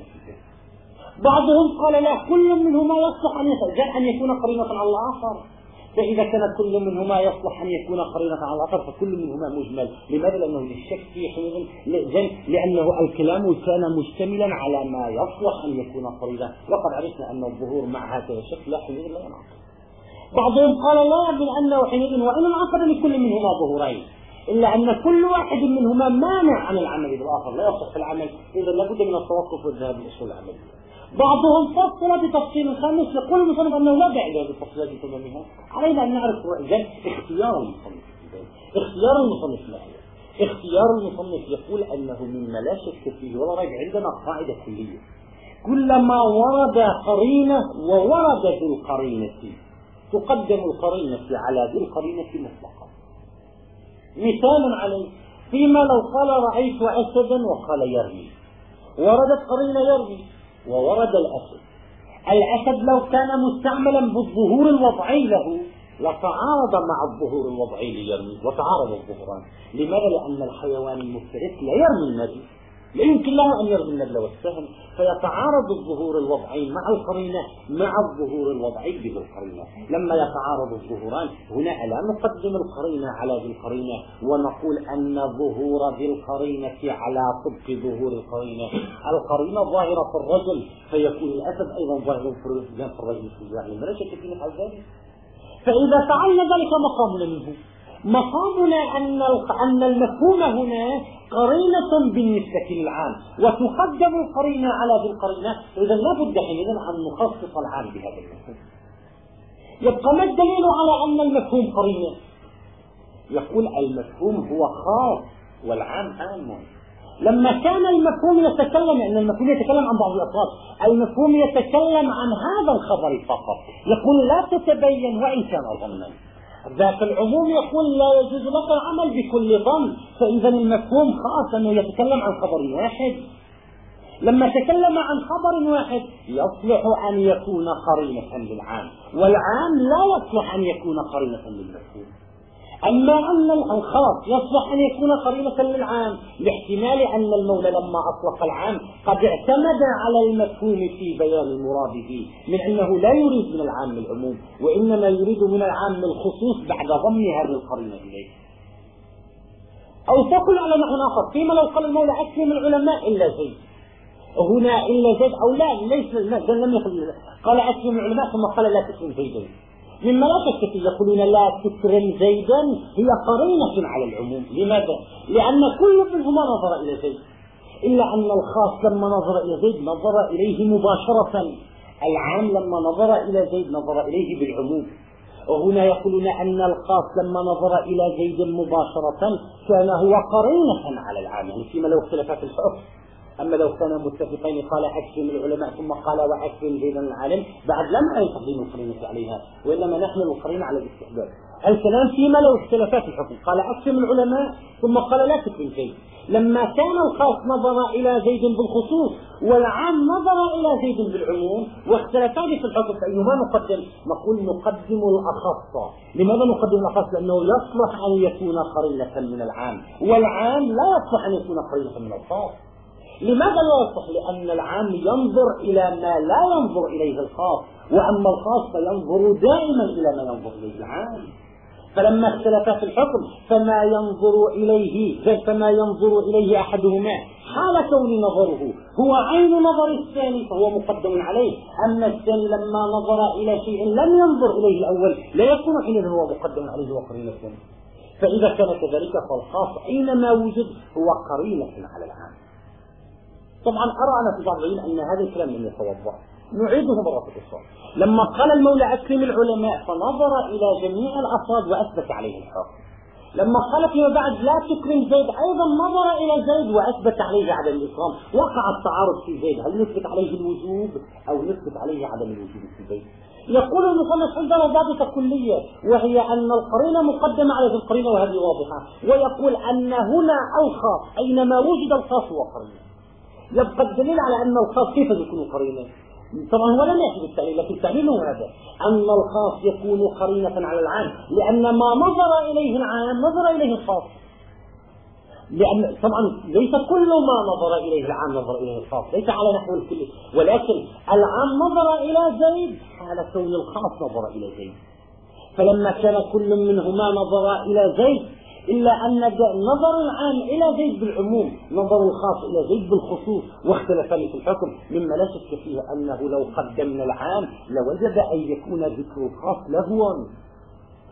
بعضهم قال لا، كل منهما يصلح أن أن يكون قرينة على الآخر. فإذا كان كل منهما يصلح أن يكون قرينة على الآخر فكل منهما مجمل. لماذا؟ لأنه للشك فيه حينئذ، لأنه الكلام كان مشتملا على ما يصلح أن يكون قرينة، وقد عرفنا أن الظهور مع هذا الشكل لا حينئذ لا ينعقد. بعضهم قال لا، من أنه حينئذ وإن انعقد لكل منهما ظهورين، إلا أن كل واحد منهما مانع عن العمل بالآخر، لا يصح العمل، إذا لابد من التوقف والذهاب لأصول العمل. بعضهم فصل بتفصيل خامس، يقول المصنف أنه لا داعي لهذه التفصيلات بتمامها، علينا أن نعرف إذن اختيار المصنف. اختيار المصنف له اختيار المصنف يقول أنه مما لا شك فيه، ولا ريب، عندنا قاعدة كلية: كلما ورد قرينة وورد ذو القرينة تقدم القرينة على ذي القرينة مطلقا. مثال عليه: فيما لو قال رأيت أسدا وقال يرمي، وردت قرينة يرمي وورد الأسد. الأسد لو كان مستعملا بالظهور الوضعي له لتعارض مع الظهور الوضعي ليرمي وتعارض الظهوران. لماذا؟ لأن الحيوان المفترس لا يرمي النبي، لا يمكن له أن يرمي النبل والسهم، فيتعارض الظهور الوضعي مع القرينة مع الظهور الوضعي بذي القرينة. لما يتعارض الظهوران هنا لا نقدم القرينة على ذي القرينة ونقول أن ظهور ذي القرينة على طبق ظهور القرينة. القرينة ظاهرة في الرجل فيكون الأسد أيضا ظاهر في الرجل الشجاع، لا شك في مثل ذلك. فإذا فعلنا ذلك مقامنا منه. مقامنا أن أن المفهوم هنا قرينة بالنسبة للعام وتقدم القرينة على ذي القرينة، إذا لا بد حينئذ أن نخصص العام بهذا المفهوم. يبقى ما الدليل على أن المفهوم قرينة؟ يقول المفهوم هو خاص والعام عام. لما كان المفهوم يتكلم أن المفهوم يتكلم عن بعض الأفراد، المفهوم يتكلم عن هذا الخبر فقط، يقول لا تتبين وإن كان ظنا. ذاك العموم يقول لا يجوز لك العمل بكل ظن، فإذا المفهوم خاص أنه يتكلم عن خبر واحد. لما تكلم عن خبر واحد يصلح أن يكون قرينة للعام، والعام لا يصلح أن يكون قرينة للمفهوم. أما أن الخاص يصلح أن يكون قرينة للعام لاحتمال أن المولى لما أطلق العام قد اعتمد على المفهوم في بيان مراده، من أنه لا يريد من العام العموم وإنما يريد من العام الخصوص بعد ضم هذه القرينة إليه. أو تقول على نحو آخر: فيما لو قال المولى أكثر من العلماء إلا زيد، هنا إلا زيد أو لا ليس لم يقل، قال أكثر من العلماء ثم قال لا تكرم زيدا، مما لا شك فيه. يقولون لا تكرم زيدا هي قرينة على العموم. لماذا؟ لأن كل منهما نظر إلى زيد، إلا أن الخاص لما نظر إلى زيد نظر إليه مباشرة، العام لما نظر إلى زيد نظر إليه بالعموم. وهنا يقولون أن الخاص لما نظر إلى زيد مباشرة كان هو قرينة على العام، يعني فيما لو اختلفا في الحكم. أما لو كانوا متفقين قال أكثر من العلماء ثم قال وأكثر زيدا العالم، بعد لم نعي تقديم القرينة عليها، وإنما نحن القرينة على الاستحباب. الكلام فيما لو اختلفا في الحكم، قال أكثر من العلماء ثم قال لا تكرم زيد. لما كان الخاص نظر إلى زيد بالخصوص والعام نظر إلى زيد بالعموم واختلفا في الحكم، فأيهما نقدم؟ نقول نقدم الأخص. لماذا نقدم الأخص؟ لأنه يصلح أن يكون قرينة من العام، والعام لا يصلح أن يكون قرينة من الخاص. لماذا لا يصلح؟ لأن العام ينظر إلى ما لا ينظر إليه الخاص، وأما الخاص فينظر دائما إلى ما ينظر إليه العام. فلما اختلفا في الحكم فما ينظر إليه فما ينظر إليه أحدهما حال كون نظره هو عين نظر الثاني فهو مقدم عليه، أما الثاني لما نظر إلى شيء لم ينظر إليه الأول لا يكون حينئذ هو مقدم عليه وقرينة. فإذا كان كذلك فالخاص أينما وجد هو قرينة على العام. طبعا أرى أنا في بعض العلم أن هذا الكلام لم يتوضح، نعيده مرة أخرى. لما قال المولى أكرم العلماء فنظر إلى جميع الأفراد وأثبت عليه الحكم. لما قال فيما بعد لا تكرم زيد أيضا نظر إلى زيد وأثبت عليه عدم الإكرام. وقع التعارض في زيد، هل نثبت عليه الوجوب أو نثبت عليه عدم الوجوب في زيد؟ يقول المصنف عندنا ضابطة كلية وهي أن القرينة مقدمة على ذي القرينة وهذه واضحة، ويقول أن هنا الخاص أينما وجد الخاص هو قرينة. يبقى الدليل على أن الخاص كيف يكون قرينة؟ طبعا هو لم يأتي بالتعليل، لكن التعليل هو هذا أن الخاص يكون قرينة على العام، لأن ما نظر إليه العام نظر إليه الخاص. لأن طبعا ليس كل ما نظر إليه العام نظر إليه الخاص، ليس على نحو الكل، ولكن العام نظر إلى زيد حال كون الخاص نظر إلى زيد. فلما كان كل منهما نظر إلى زيد إلا أن نظر العام إلى زيد بالعموم نظر الخاص إلى زيد بالخصوص واختلفا في الحكم، مما لا شك فيه أنه لو قدمنا العام لوجب أن يكون ذكر الخاص لهوا.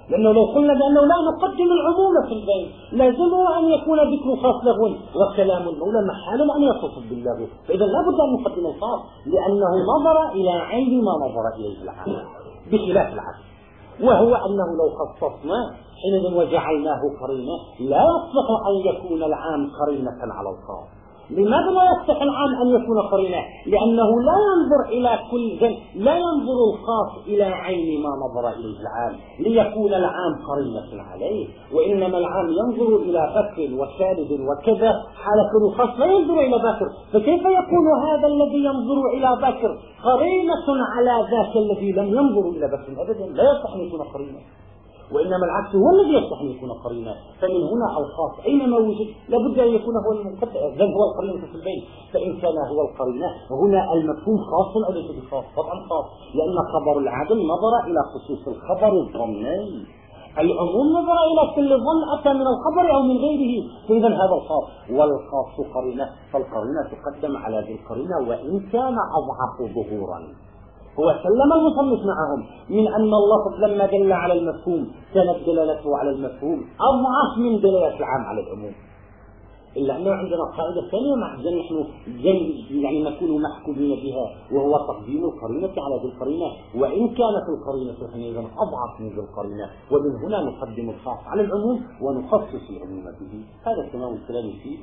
لأنه لو قلنا بأنه لا نقدم العموم في البين لازمه أن يكون ذكر خاص لغو وكلام المولى محال أن يتصف باللغو، فإذا لا بد أن نقدم الخاص لأنه نظر إلى عين ما نظر إليه العام بخلاف العكس، وهو أنه لو خصصنا حينئذ وجعلناه قرينة لا يصلح أن يكون العام قرينة على الخاص. لماذا لا يصلح العام أن يكون قرينة؟ لأنه لا ينظر إلى كل جن، لا ينظر الخاص إلى عين ما نظر إليه العام ليكون العام قرينة عليه، وإنما العام ينظر إلى بكر وخالد وكذا حال كل الخاص لا ينظر إلى بكر، فكيف يكون هذا الذي ينظر إلى بكر قرينة على ذاك الذي لم ينظر إلى بكر؟ أبدا لا يصلح أن يكون قرينة، وإنما العكس هو الذي يصلح أن يكون قرينة. فمن هنا الخاص أينما وجد لابد أن يكون هو المقدم، إذن هو القرينة في البين. فإن كان هو القرينة هنا المفهوم خاص أو ليس بخاص؟ طبعا خاص، لأن خبر العدم نظر إلى خصوص الخبر الظني، العموم نظر إلى كل ظن أتى من الخبر أو من غيره، فإذا هذا الخاص، والخاص قرينة، فالقرينة تقدم على ذي القرينة وإن كان أضعف ظهورا. هو سلم المصنف معهم من أن اللفظ لما دل على المفهوم كانت دلالته على المفهوم أضعف من دلالة العام على العموم، إلا أنه عندنا قاعدة ثانية معجزة نحن يعني نكون محكومين بها، وهو تقديم القرينة على ذي القرينة وإن كانت القرينة حينئذ أضعف من ذي القرينة، ومن هنا نقدم الخاص على العموم ونخصص العموم به. هذا تمام الكلام فيه.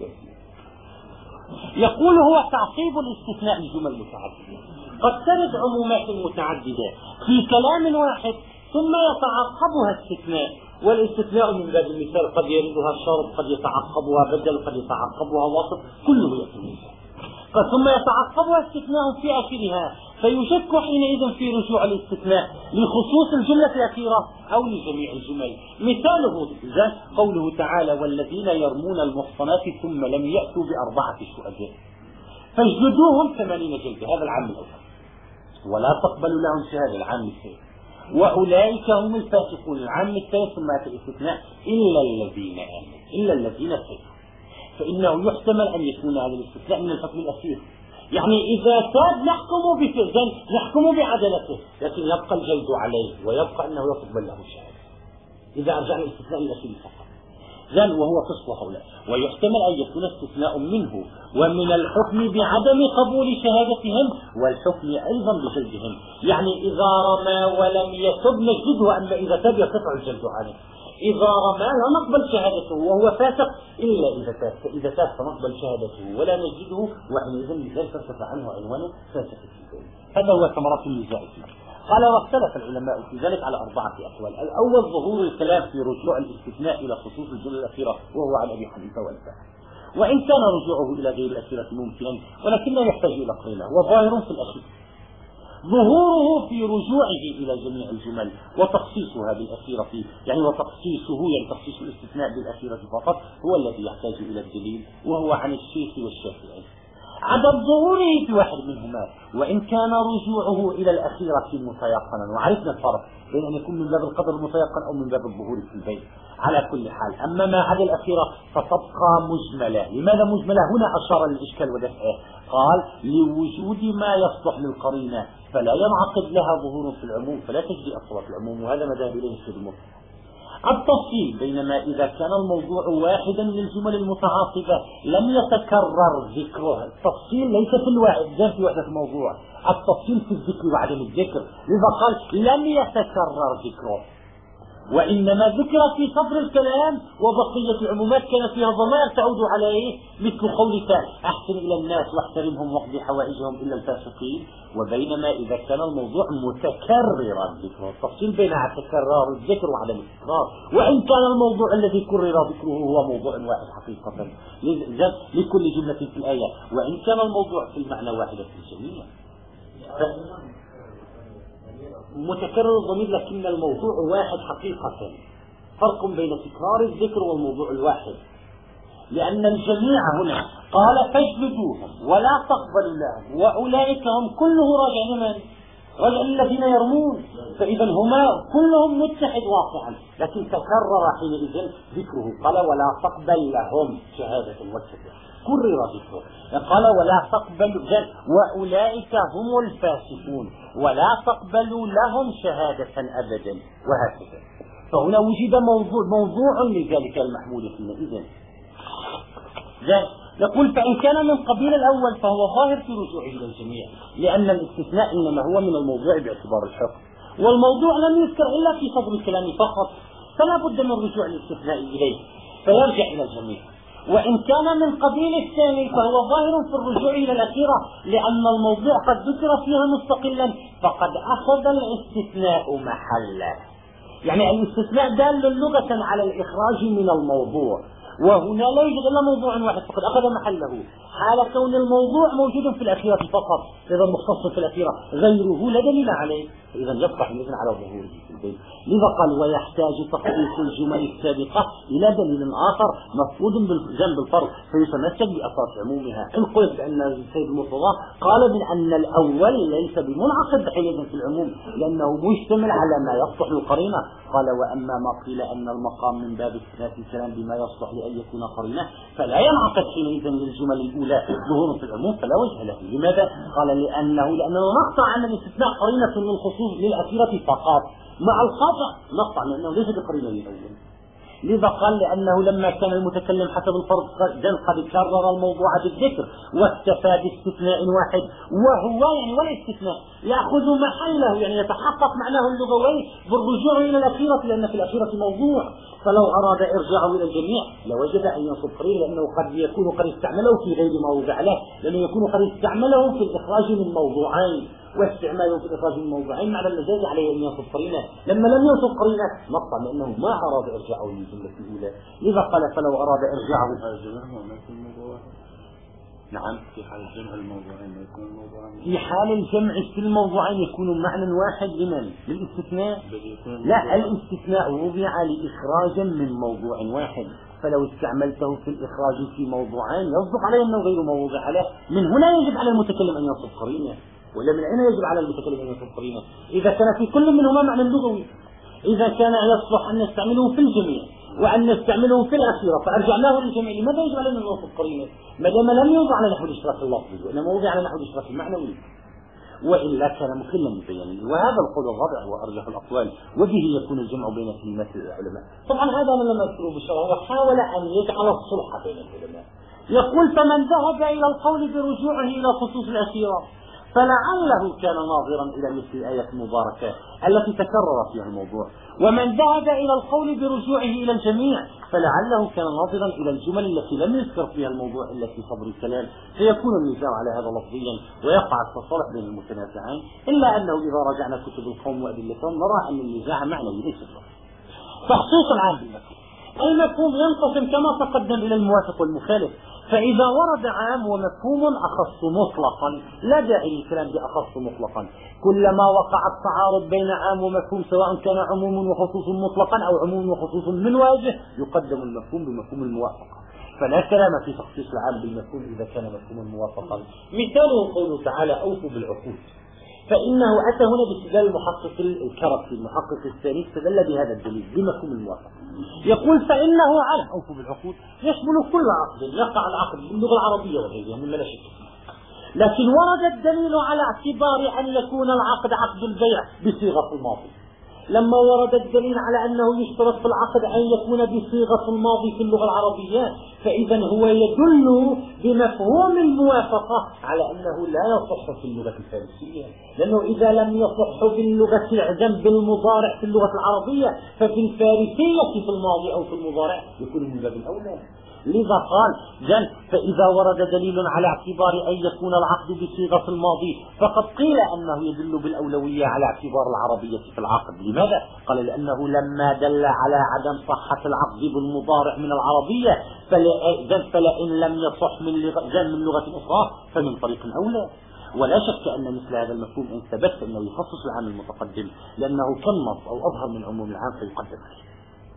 يقول هو تعصيب الاستثناء الجمل المتعددة. قد ترد عمومات متعددة في كلام واحد ثم يتعقبها استثناء، والاستثناء من باب المثال قد يردها شرط، قد يتعقبها بدل، قد يتعقبها وصف، كله يأتي قد ثم يتعقبها استثناء في آخرها، فيشك حينئذ في رجوع الاستثناء لخصوص الجملة الأخيرة أو لجميع الجمل. مثاله قوله تعالى والذين يرمون المحصنات ثم لم يأتوا بأربعة شهداء فاجلدوهم ثمانين جلدة، هذا العام الأول، ولا تقبلوا لهم شهادة، العام الثاني، وأولئك هم الفاسقون، العام الثالث، ثم أتى الاستثناء إلا الذين آمنوا، إلا الذين تابوا، فإنه يحتمل أن يكون هذا الاستثناء من الحكم الأخير، يعني إذا تاب نحكم بفعل نحكم بعدلته، لكن يبقى الجلد عليه ويبقى أنه يقبل له الشهادة إذا أرجعنا الاستثناء الأخير فقط، ذن وهو فسق هؤلاء. ويحتمل أن يكون استثناء منه ومن الحكم بعدم قبول شهادتهم والحكم أيضا بجلدهم، يعني إذا رمى ولم يتب نجده، أما إذا تاب يقطع الجلد عليه، إذا رمى لا نقبل شهادته وهو فاسق إلا إذا تاب، فإذا تاب فنقبل شهادته ولا نجده، وحينئذ لذلك ارتفع عنه عنوانه فاسق. هذا هو ثمرة النزاع. قال واختلف العلماء في ذلك على أربعة أقوال. الأول ظهور الكلام في رجوع الاستثناء إلى خصوص الجملة الأخيرة، وهو على أبي حنيفة والأحناف، وإن كان رجوعه إلى غير الأخيرة ممكنا ولكن لا يحتاج إلى قرينة، وظاهر في الأخير ظهوره في رجوعه إلى جميع الجمل وتخصيصها بالأخيرة فيه، يعني وتخصيصه يعني تخصيص الاستثناء بالأخيرة فقط هو الذي يحتاج إلى الدليل، وهو عن الشيخ والشافعي، عدم ظهوره في واحد منهما وإن كان رجوعه إلى الأخيرة متيقنا. وعرفنا الفرق بين أن يكون من باب القدر المتيقن أو من باب الظهور في البيت. على كل حال أما ما عدا الأخيرة فتبقى مجملة. لماذا مجملة؟ هنا أشار للإشكال ودفعه، قال لوجود ما يصلح للقرينة فلا ينعقد لها ظهور في العموم فلا تجري أصوات العموم، وهذا ما ذهب إليه الشيخ المفصل. التفصيل بينما إذا كان الموضوع واحدا من الجمل المتعاقبة لم يتكرر ذكره، التفصيل ليس في الواحد ذات في وحدة الموضوع، التفصيل في الذكر وعدم الذكر، لذا قال لم يتكرر ذكره، وإنما ذكر في صدر الكلام، وبقية العمومات كان فيها ضمائر تعود عليه، مثل قولك أحسن إلى الناس واحترمهم واقضي حوائجهم إلا الفاسقين. وبينما إذا كان الموضوع متكررا ذكره، التفصيل بين تكرار الذكر وعدم التكرار، وإن كان الموضوع الذي كرر ذكره هو موضوع واحد حقيقة لكل جملة في الآية، وإن كان الموضوع في المعنى واحدة في الجميع متكرر الضمير لكن الموضوع واحد حقيقة. فرق بين تكرار الذكر والموضوع الواحد، لأن الجميع هنا قال فاجلدوهم ولا تقبلوا لهم وأولئك هم كله راجع لمن؟ راجع الذين يرمون، فإذا هما كلهم متحد واقعا، لكن تكرر حينئذ ذكره، قال ولا تقبل لهم شهادة وكذا كرر ذكره، قال ولا تقبل وأولئك هم الفاسقون ولا تقبلوا لهم شهادة أبدا، وهكذا. فهنا وجد موضوع, موضوع لذلك المحمول حينئذ. يقول فإن كان من قبيل الأول فهو ظاهر في رجوعه إلى الجميع، لأن الاستثناء إنما هو من الموضوع باعتبار الحكم، والموضوع لم يذكر إلا في صدر الكلام فقط، فلا بد من رجوع الاستثناء إليه فيرجع إلى الجميع. وإن كان من قبيل الثاني فهو ظاهر في الرجوع إلى الأخيرة، لأن الموضوع قد ذكر فيها مستقلا فقد أخذ الاستثناء محله. يعني الاستثناء دال لغة على الإخراج من الموضوع، وهنا لا يوجد إلا موضوع واحد فقد أخذ محله، حال كون الموضوع موجود في الأخيرة فقط، إذا مختص في الأخيرة غيره لا دليل عليه، إذا يصبح الإذن على ظهوره في البيت. لذا قال ويحتاج تخصيص الجمل السابقة إلى دليل آخر مفقود جنب الفرق فيتمسك بأساس عمومها. إن قلت بأن السيد المرتضى قال من أن الأول ليس بمنعقد حينئذ في العموم لأنه مشتمل على ما يصلح للقرينة، قال وأما ما قيل أن المقام من باب استثناء الكلام بما يصلح لأن يكون قرينة فلا ينعقد حينئذ للجمل الأولى ظهور في العموم فلا وجه له. لماذا؟ قال لأنه لأنه نقطع عن الاستثناء قرينة للخصوص للأخيرة فقط، مع الخطأ نقطع لأنه ليس بقرينة للأول. لذا قال لأنه لما كان المتكلم حسب الفرض قد كرر الموضوع بالذكر واكتفى باستثناء واحد وهو يعني والاستثناء يأخذ محله، يعني يتحقق معناه اللغوي بالرجوع إلى الأخيرة، لأن في الأخيرة موضوع، فلو أراد إرجاعه إلى الجميع لوجد أن ينصب قرينة، لأنه قد يكون قد استعمله في غير ما وضع له، لأنه يكون قد استعمله في الإخراج من موضوعين، واستعماله في الإخراج من موضوعين معنى المجاز عليه أن ينصب قرينة. لما لم ينصب قرينة نقطع لأنه ما أراد إرجاعه للجملة الأولى. لذا قال فلو أراد إرجاعه نعم في حال الجمع الموضوعين ما يكون الموضوعين في حال الجمع في الموضوعين يكون معنى واحد لمن؟ للاستثناء؟ لا، الاستثناء وضع لإخراجا من موضوع واحد، فلو استعملته في الإخراج في موضوعين يصدق عليه أنه غير موضوع عليه. من هنا يجب على المتكلم أن ينصب قرينة، ولا من أين يجب على المتكلم أن ينصب قرينة؟ إذا كان في كل منهما معنى لغوي، إذا كان يصلح أن نستعمله في الجميع وأن نستعمله في الأخيرة فأرجعناه للجميع، لماذا يجب علينا أن ننصب قرينة؟ ما دام لم يوضع على نحو الاشتراك اللفظي وإنما وضع على نحو الاشتراك المعنوي، وإلا كان مخلا مبينا. وهذا القول الرابع هو أرجح الأقوال، وبه يكون الجمع بين كلمات العلماء. طبعا هذا من لم يذكره بالشرع، وحاول أن يجعل الصلح بين العلماء. يقول فمن ذهب إلى القول برجوعه إلى خصوص الأخيرة فلعله كان ناظرا إلى مثل الآية المباركة التي تكرر فيها الموضوع، ومن ذهب إلى القول برجوعه إلى الجميع فلعله كان ناظرا إلى الجمل التي لم يذكر فيها الموضوع إلا في صدر الكلام، فيكون النزاع على هذا لفظيا ويقع التصالح بين المتنازعين، إلا أنه إذا رجعنا كتب القوم وأدلتهم نرى أن النزاع معنوي ليس لفظي. تخصيص العام بالمفهوم، المفهوم ينقسم كما تقدم إلى الموافق والمخالف، فإذا ورد عام ومفهوم أخص مطلقا لا داعي للكلام بأخص مطلقا، كلما وقع التعارض بين عام ومفهوم سواء كان عموم وخصوص مطلقا أو عموم وخصوص من واجه يقدم المفهوم بمفهوم الموافقة، فلا كلام في تخصيص العام بالمفهوم إذا كان مفهوما موافقا. مثاله قوله تعالى أوفوا بالعقود، فإنه أتى هنا باستدلال المحقق الكرخي المحقق الثاني استدل بهذا الدليل بمفهوم الموافقة. يقول فإنه على أوفوا بالعقود يشمل كل عقد يقع العقد باللغة العربية وغيرها من لا شك، لكن ورد الدليل على اعتبار أن يكون العقد عقد البيع بصيغة الماضي. لما ورد الدليل على أنه يشترط في العقد أن يكون بصيغة الماضي في اللغة العربية، فإذا هو يدل بمفهوم الموافقة على أنه لا يصح في اللغة الفارسية، لأنه إذا لم يصح باللغة العجم بالمضارع في اللغة العربية ففي الفارسية في الماضي أو في المضارع يكون من باب الأولى. لذا قال جل فإذا ورد دليل على اعتبار أن يكون العقد بصيغة الماضي فقد قيل أنه يدل بالأولوية على اعتبار العربية في العقد. لماذا؟ قال لأنه لما دل على عدم صحة العقد بالمضارع من العربية فلئن لم يصح من لغة أخرى فمن طريق أولى. ولا شك أن مثل هذا المفهوم إن ثبت أنه يخصص العام المتقدم لأنه كالنص أو أظهر من عموم العام فيقدم عليه.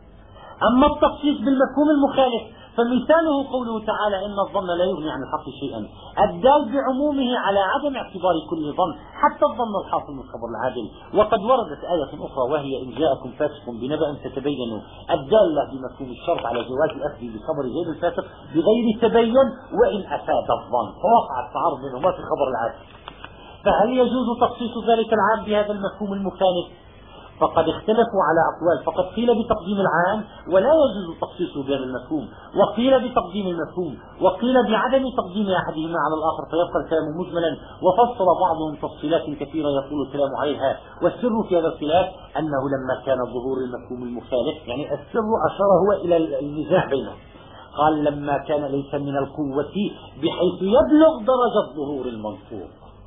أما التخصيص بالمفهوم المخالف فمثاله قوله تعالى إن الظن لا يغني عن الحق شيئا، الدال بعمومه على عدم اعتبار كل ظن حتى الظن الحاصل من الخبر العادل. وقد وردت آية أخرى وهي إن جاءكم فاسق بنبأ فتبينوا، الدالة بمفهوم الشرط على جواز الأخذ بخبر غير الفاسق بغير تبين وإن أفاد الظن، فوقع التعارض بينهما في الخبر العادل. فهل يجوز تخصيص ذلك العام بهذا المفهوم المخالف؟ فقد اختلفوا على أقوال، فقد قيل بتقديم العام ولا يجوز تخصيصه بهذا المفهوم، وقيل بتقديم المفهوم، وقيل بعدم تقديم أحدهما على الآخر فيبقى الكلام مجملا. وفصل بعضهم تفصيلات كثيرة يطول الكلام عليها. والسر في هذا الخلاف أنه لما كان ظهور المفهوم المخالف، يعني السر أشار هو إلى النزاع بينهم، قال لما كان ليس من القوة بحيث يبلغ درجة ظهور المنصوص.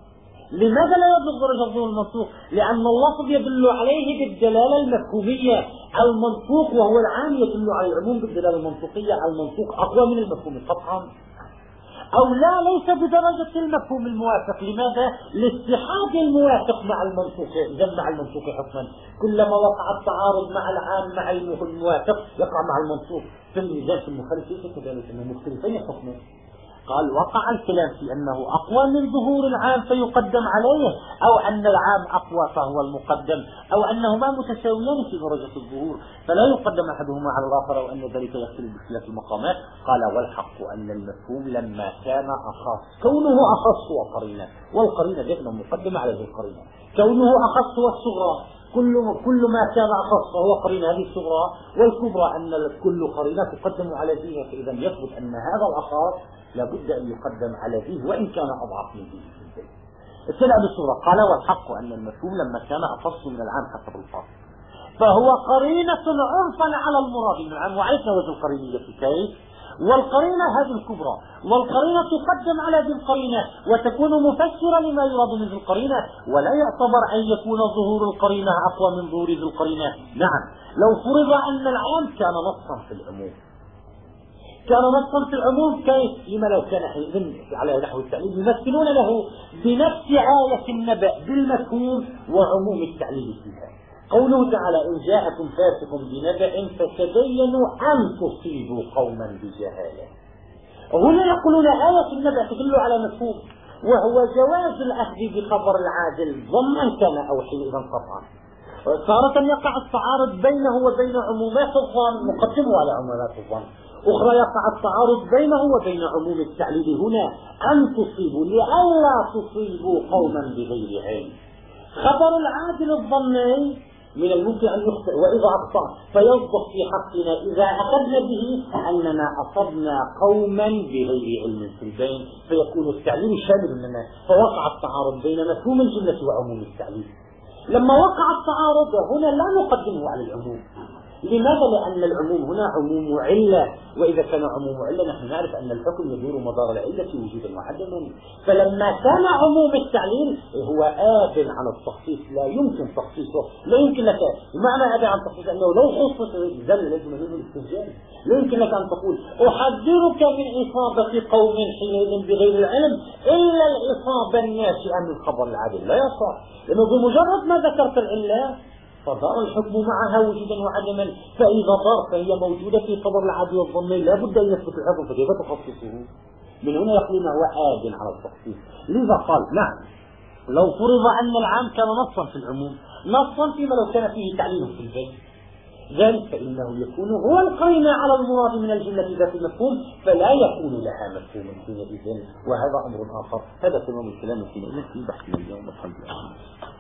لماذا لا يبلغ درجة ظهور المنصوص؟ لأن اللفظ يدل عليه بالدلالة المفهومية، المنطوق وهو العام يدل على العموم بالدلالة المنطوقية، المنطوق أقوى من المفهوم قطعا. أو لا، ليس بدرجة المفهوم الموافق. لماذا؟ لاتحاد الموافق مع المنطوق، إذا مع المنطوق حكما كلما وقع التعارض مع العام مع الموافق يقع مع المنطوق. في الميزان في المخالف ليس كذلك، أنه مختلفين حكما. قال وقع الكلام في أنه أقوى من ظهور العام فيقدم عليه، أو أن العام أقوى فهو المقدم، أو أنهما متساويان في درجة الظهور فلا يقدم أحدهما على الآخر، أو أن ذلك يختلف باختلاف المقامات. قال والحق أن المفهوم لما كان أخص، كونه أخص وقرينة، والقرينة دائما مقدمة على ذي القرينة، كونه أخص والصغرى، كل كل ما كان أخص فهو قرينة هذه الصغرى، والكبرى أن كل قرينة تقدم على ذيها. فإذا يثبت أن هذا الأخص لابد أن يقدم على ذيه وإن كان أضعف من ذيه. السلام بالصورة. قال والحق أن المفهوم لما كان أخص من العام حسب الفاظ فهو قرينة عرفا على المراد من العام. وعرفنا وجه القرينية كيف، والقرينة هذه الكبرى، والقرينة تقدم على ذي القرينة وتكون مفسرة لما يراد من ذي القرينة، ولا يعتبر أن يكون ظهور القرينة أقوى من ظهور ذي القرينة. نعم، لو فرض أن العام كان نصا في العموم، كان نصا في العموم كيف؟ لما لو كان حينئذ على نحو التعليل يمثلون له بنفس آية النبأ بالمفهوم وعموم التعليل فيها. قوله تعالى إن جاءكم فاسق بنبأ فتبينوا أن تصيبوا قوما بجهالة. هنا يقولون آية النبأ تدل على مفهوم وهو جواز الأخذ بخبر العاجل ظنا كان أو حينئذ قطعا. تارة يقع التعارض بينه وبين عمومات الظن مقدمه على عمومات الظن، أخرى يقع التعارض بينه وبين عموم التعليل. هنا أن تصيبوا لئلا تصيبوا قوما بغير علم. خبر العادل الظني من الممكن أن يخطئ، وإذا أخطأ فيصدق في حقنا إذا أخذنا به أننا أصبنا قوما بغير علم في البين، فيكون التعليل شامل لنا. فوقع التعارض بين مفهوم الجملة وعموم التعليل. لما وقع التعارض هنا لا نقدمه على العموم. لماذا؟ لأن العموم هنا عموم علة، وإذا كان عموم علة نحن نعرف أن الحكم يدور مدار العلة وجودا وعدما. فلما كان عموم التعليل هو آب عن التخصيص، لا يمكن تخصيصه، لا يمكن لك معنى آب عن التخصيص أنه لو خصص الزل لازم منه الاستنجاب. لا يمكن لك أن تقول أحذرك من إصابة قوم حينئذ بغير العلم إلا الإصابة الناشئة من خبر العادل، لا يصح، لأنه بمجرد ما ذكرت العلة فضار الحكم معها وجودا وعدما. فإذا ضار فهي موجودة في خبر العادي والظني لا بد أن يثبت الحكم، فكيف تخصصه؟ من هنا يقولون هو آب على التخصيص. لذا قال نعم لو فرض أن العام كان نصا في العموم، نصا فيما لو كان فيه تعليل في البيت، ذلك فإنه يكون هو القرينة على المراد من الجملة ذات المفهوم، فلا يكون لها مفهوم حينئذ، وهذا أمر آخر. هذا تمام الكلام في بحثنا اليوم. الحمد لله.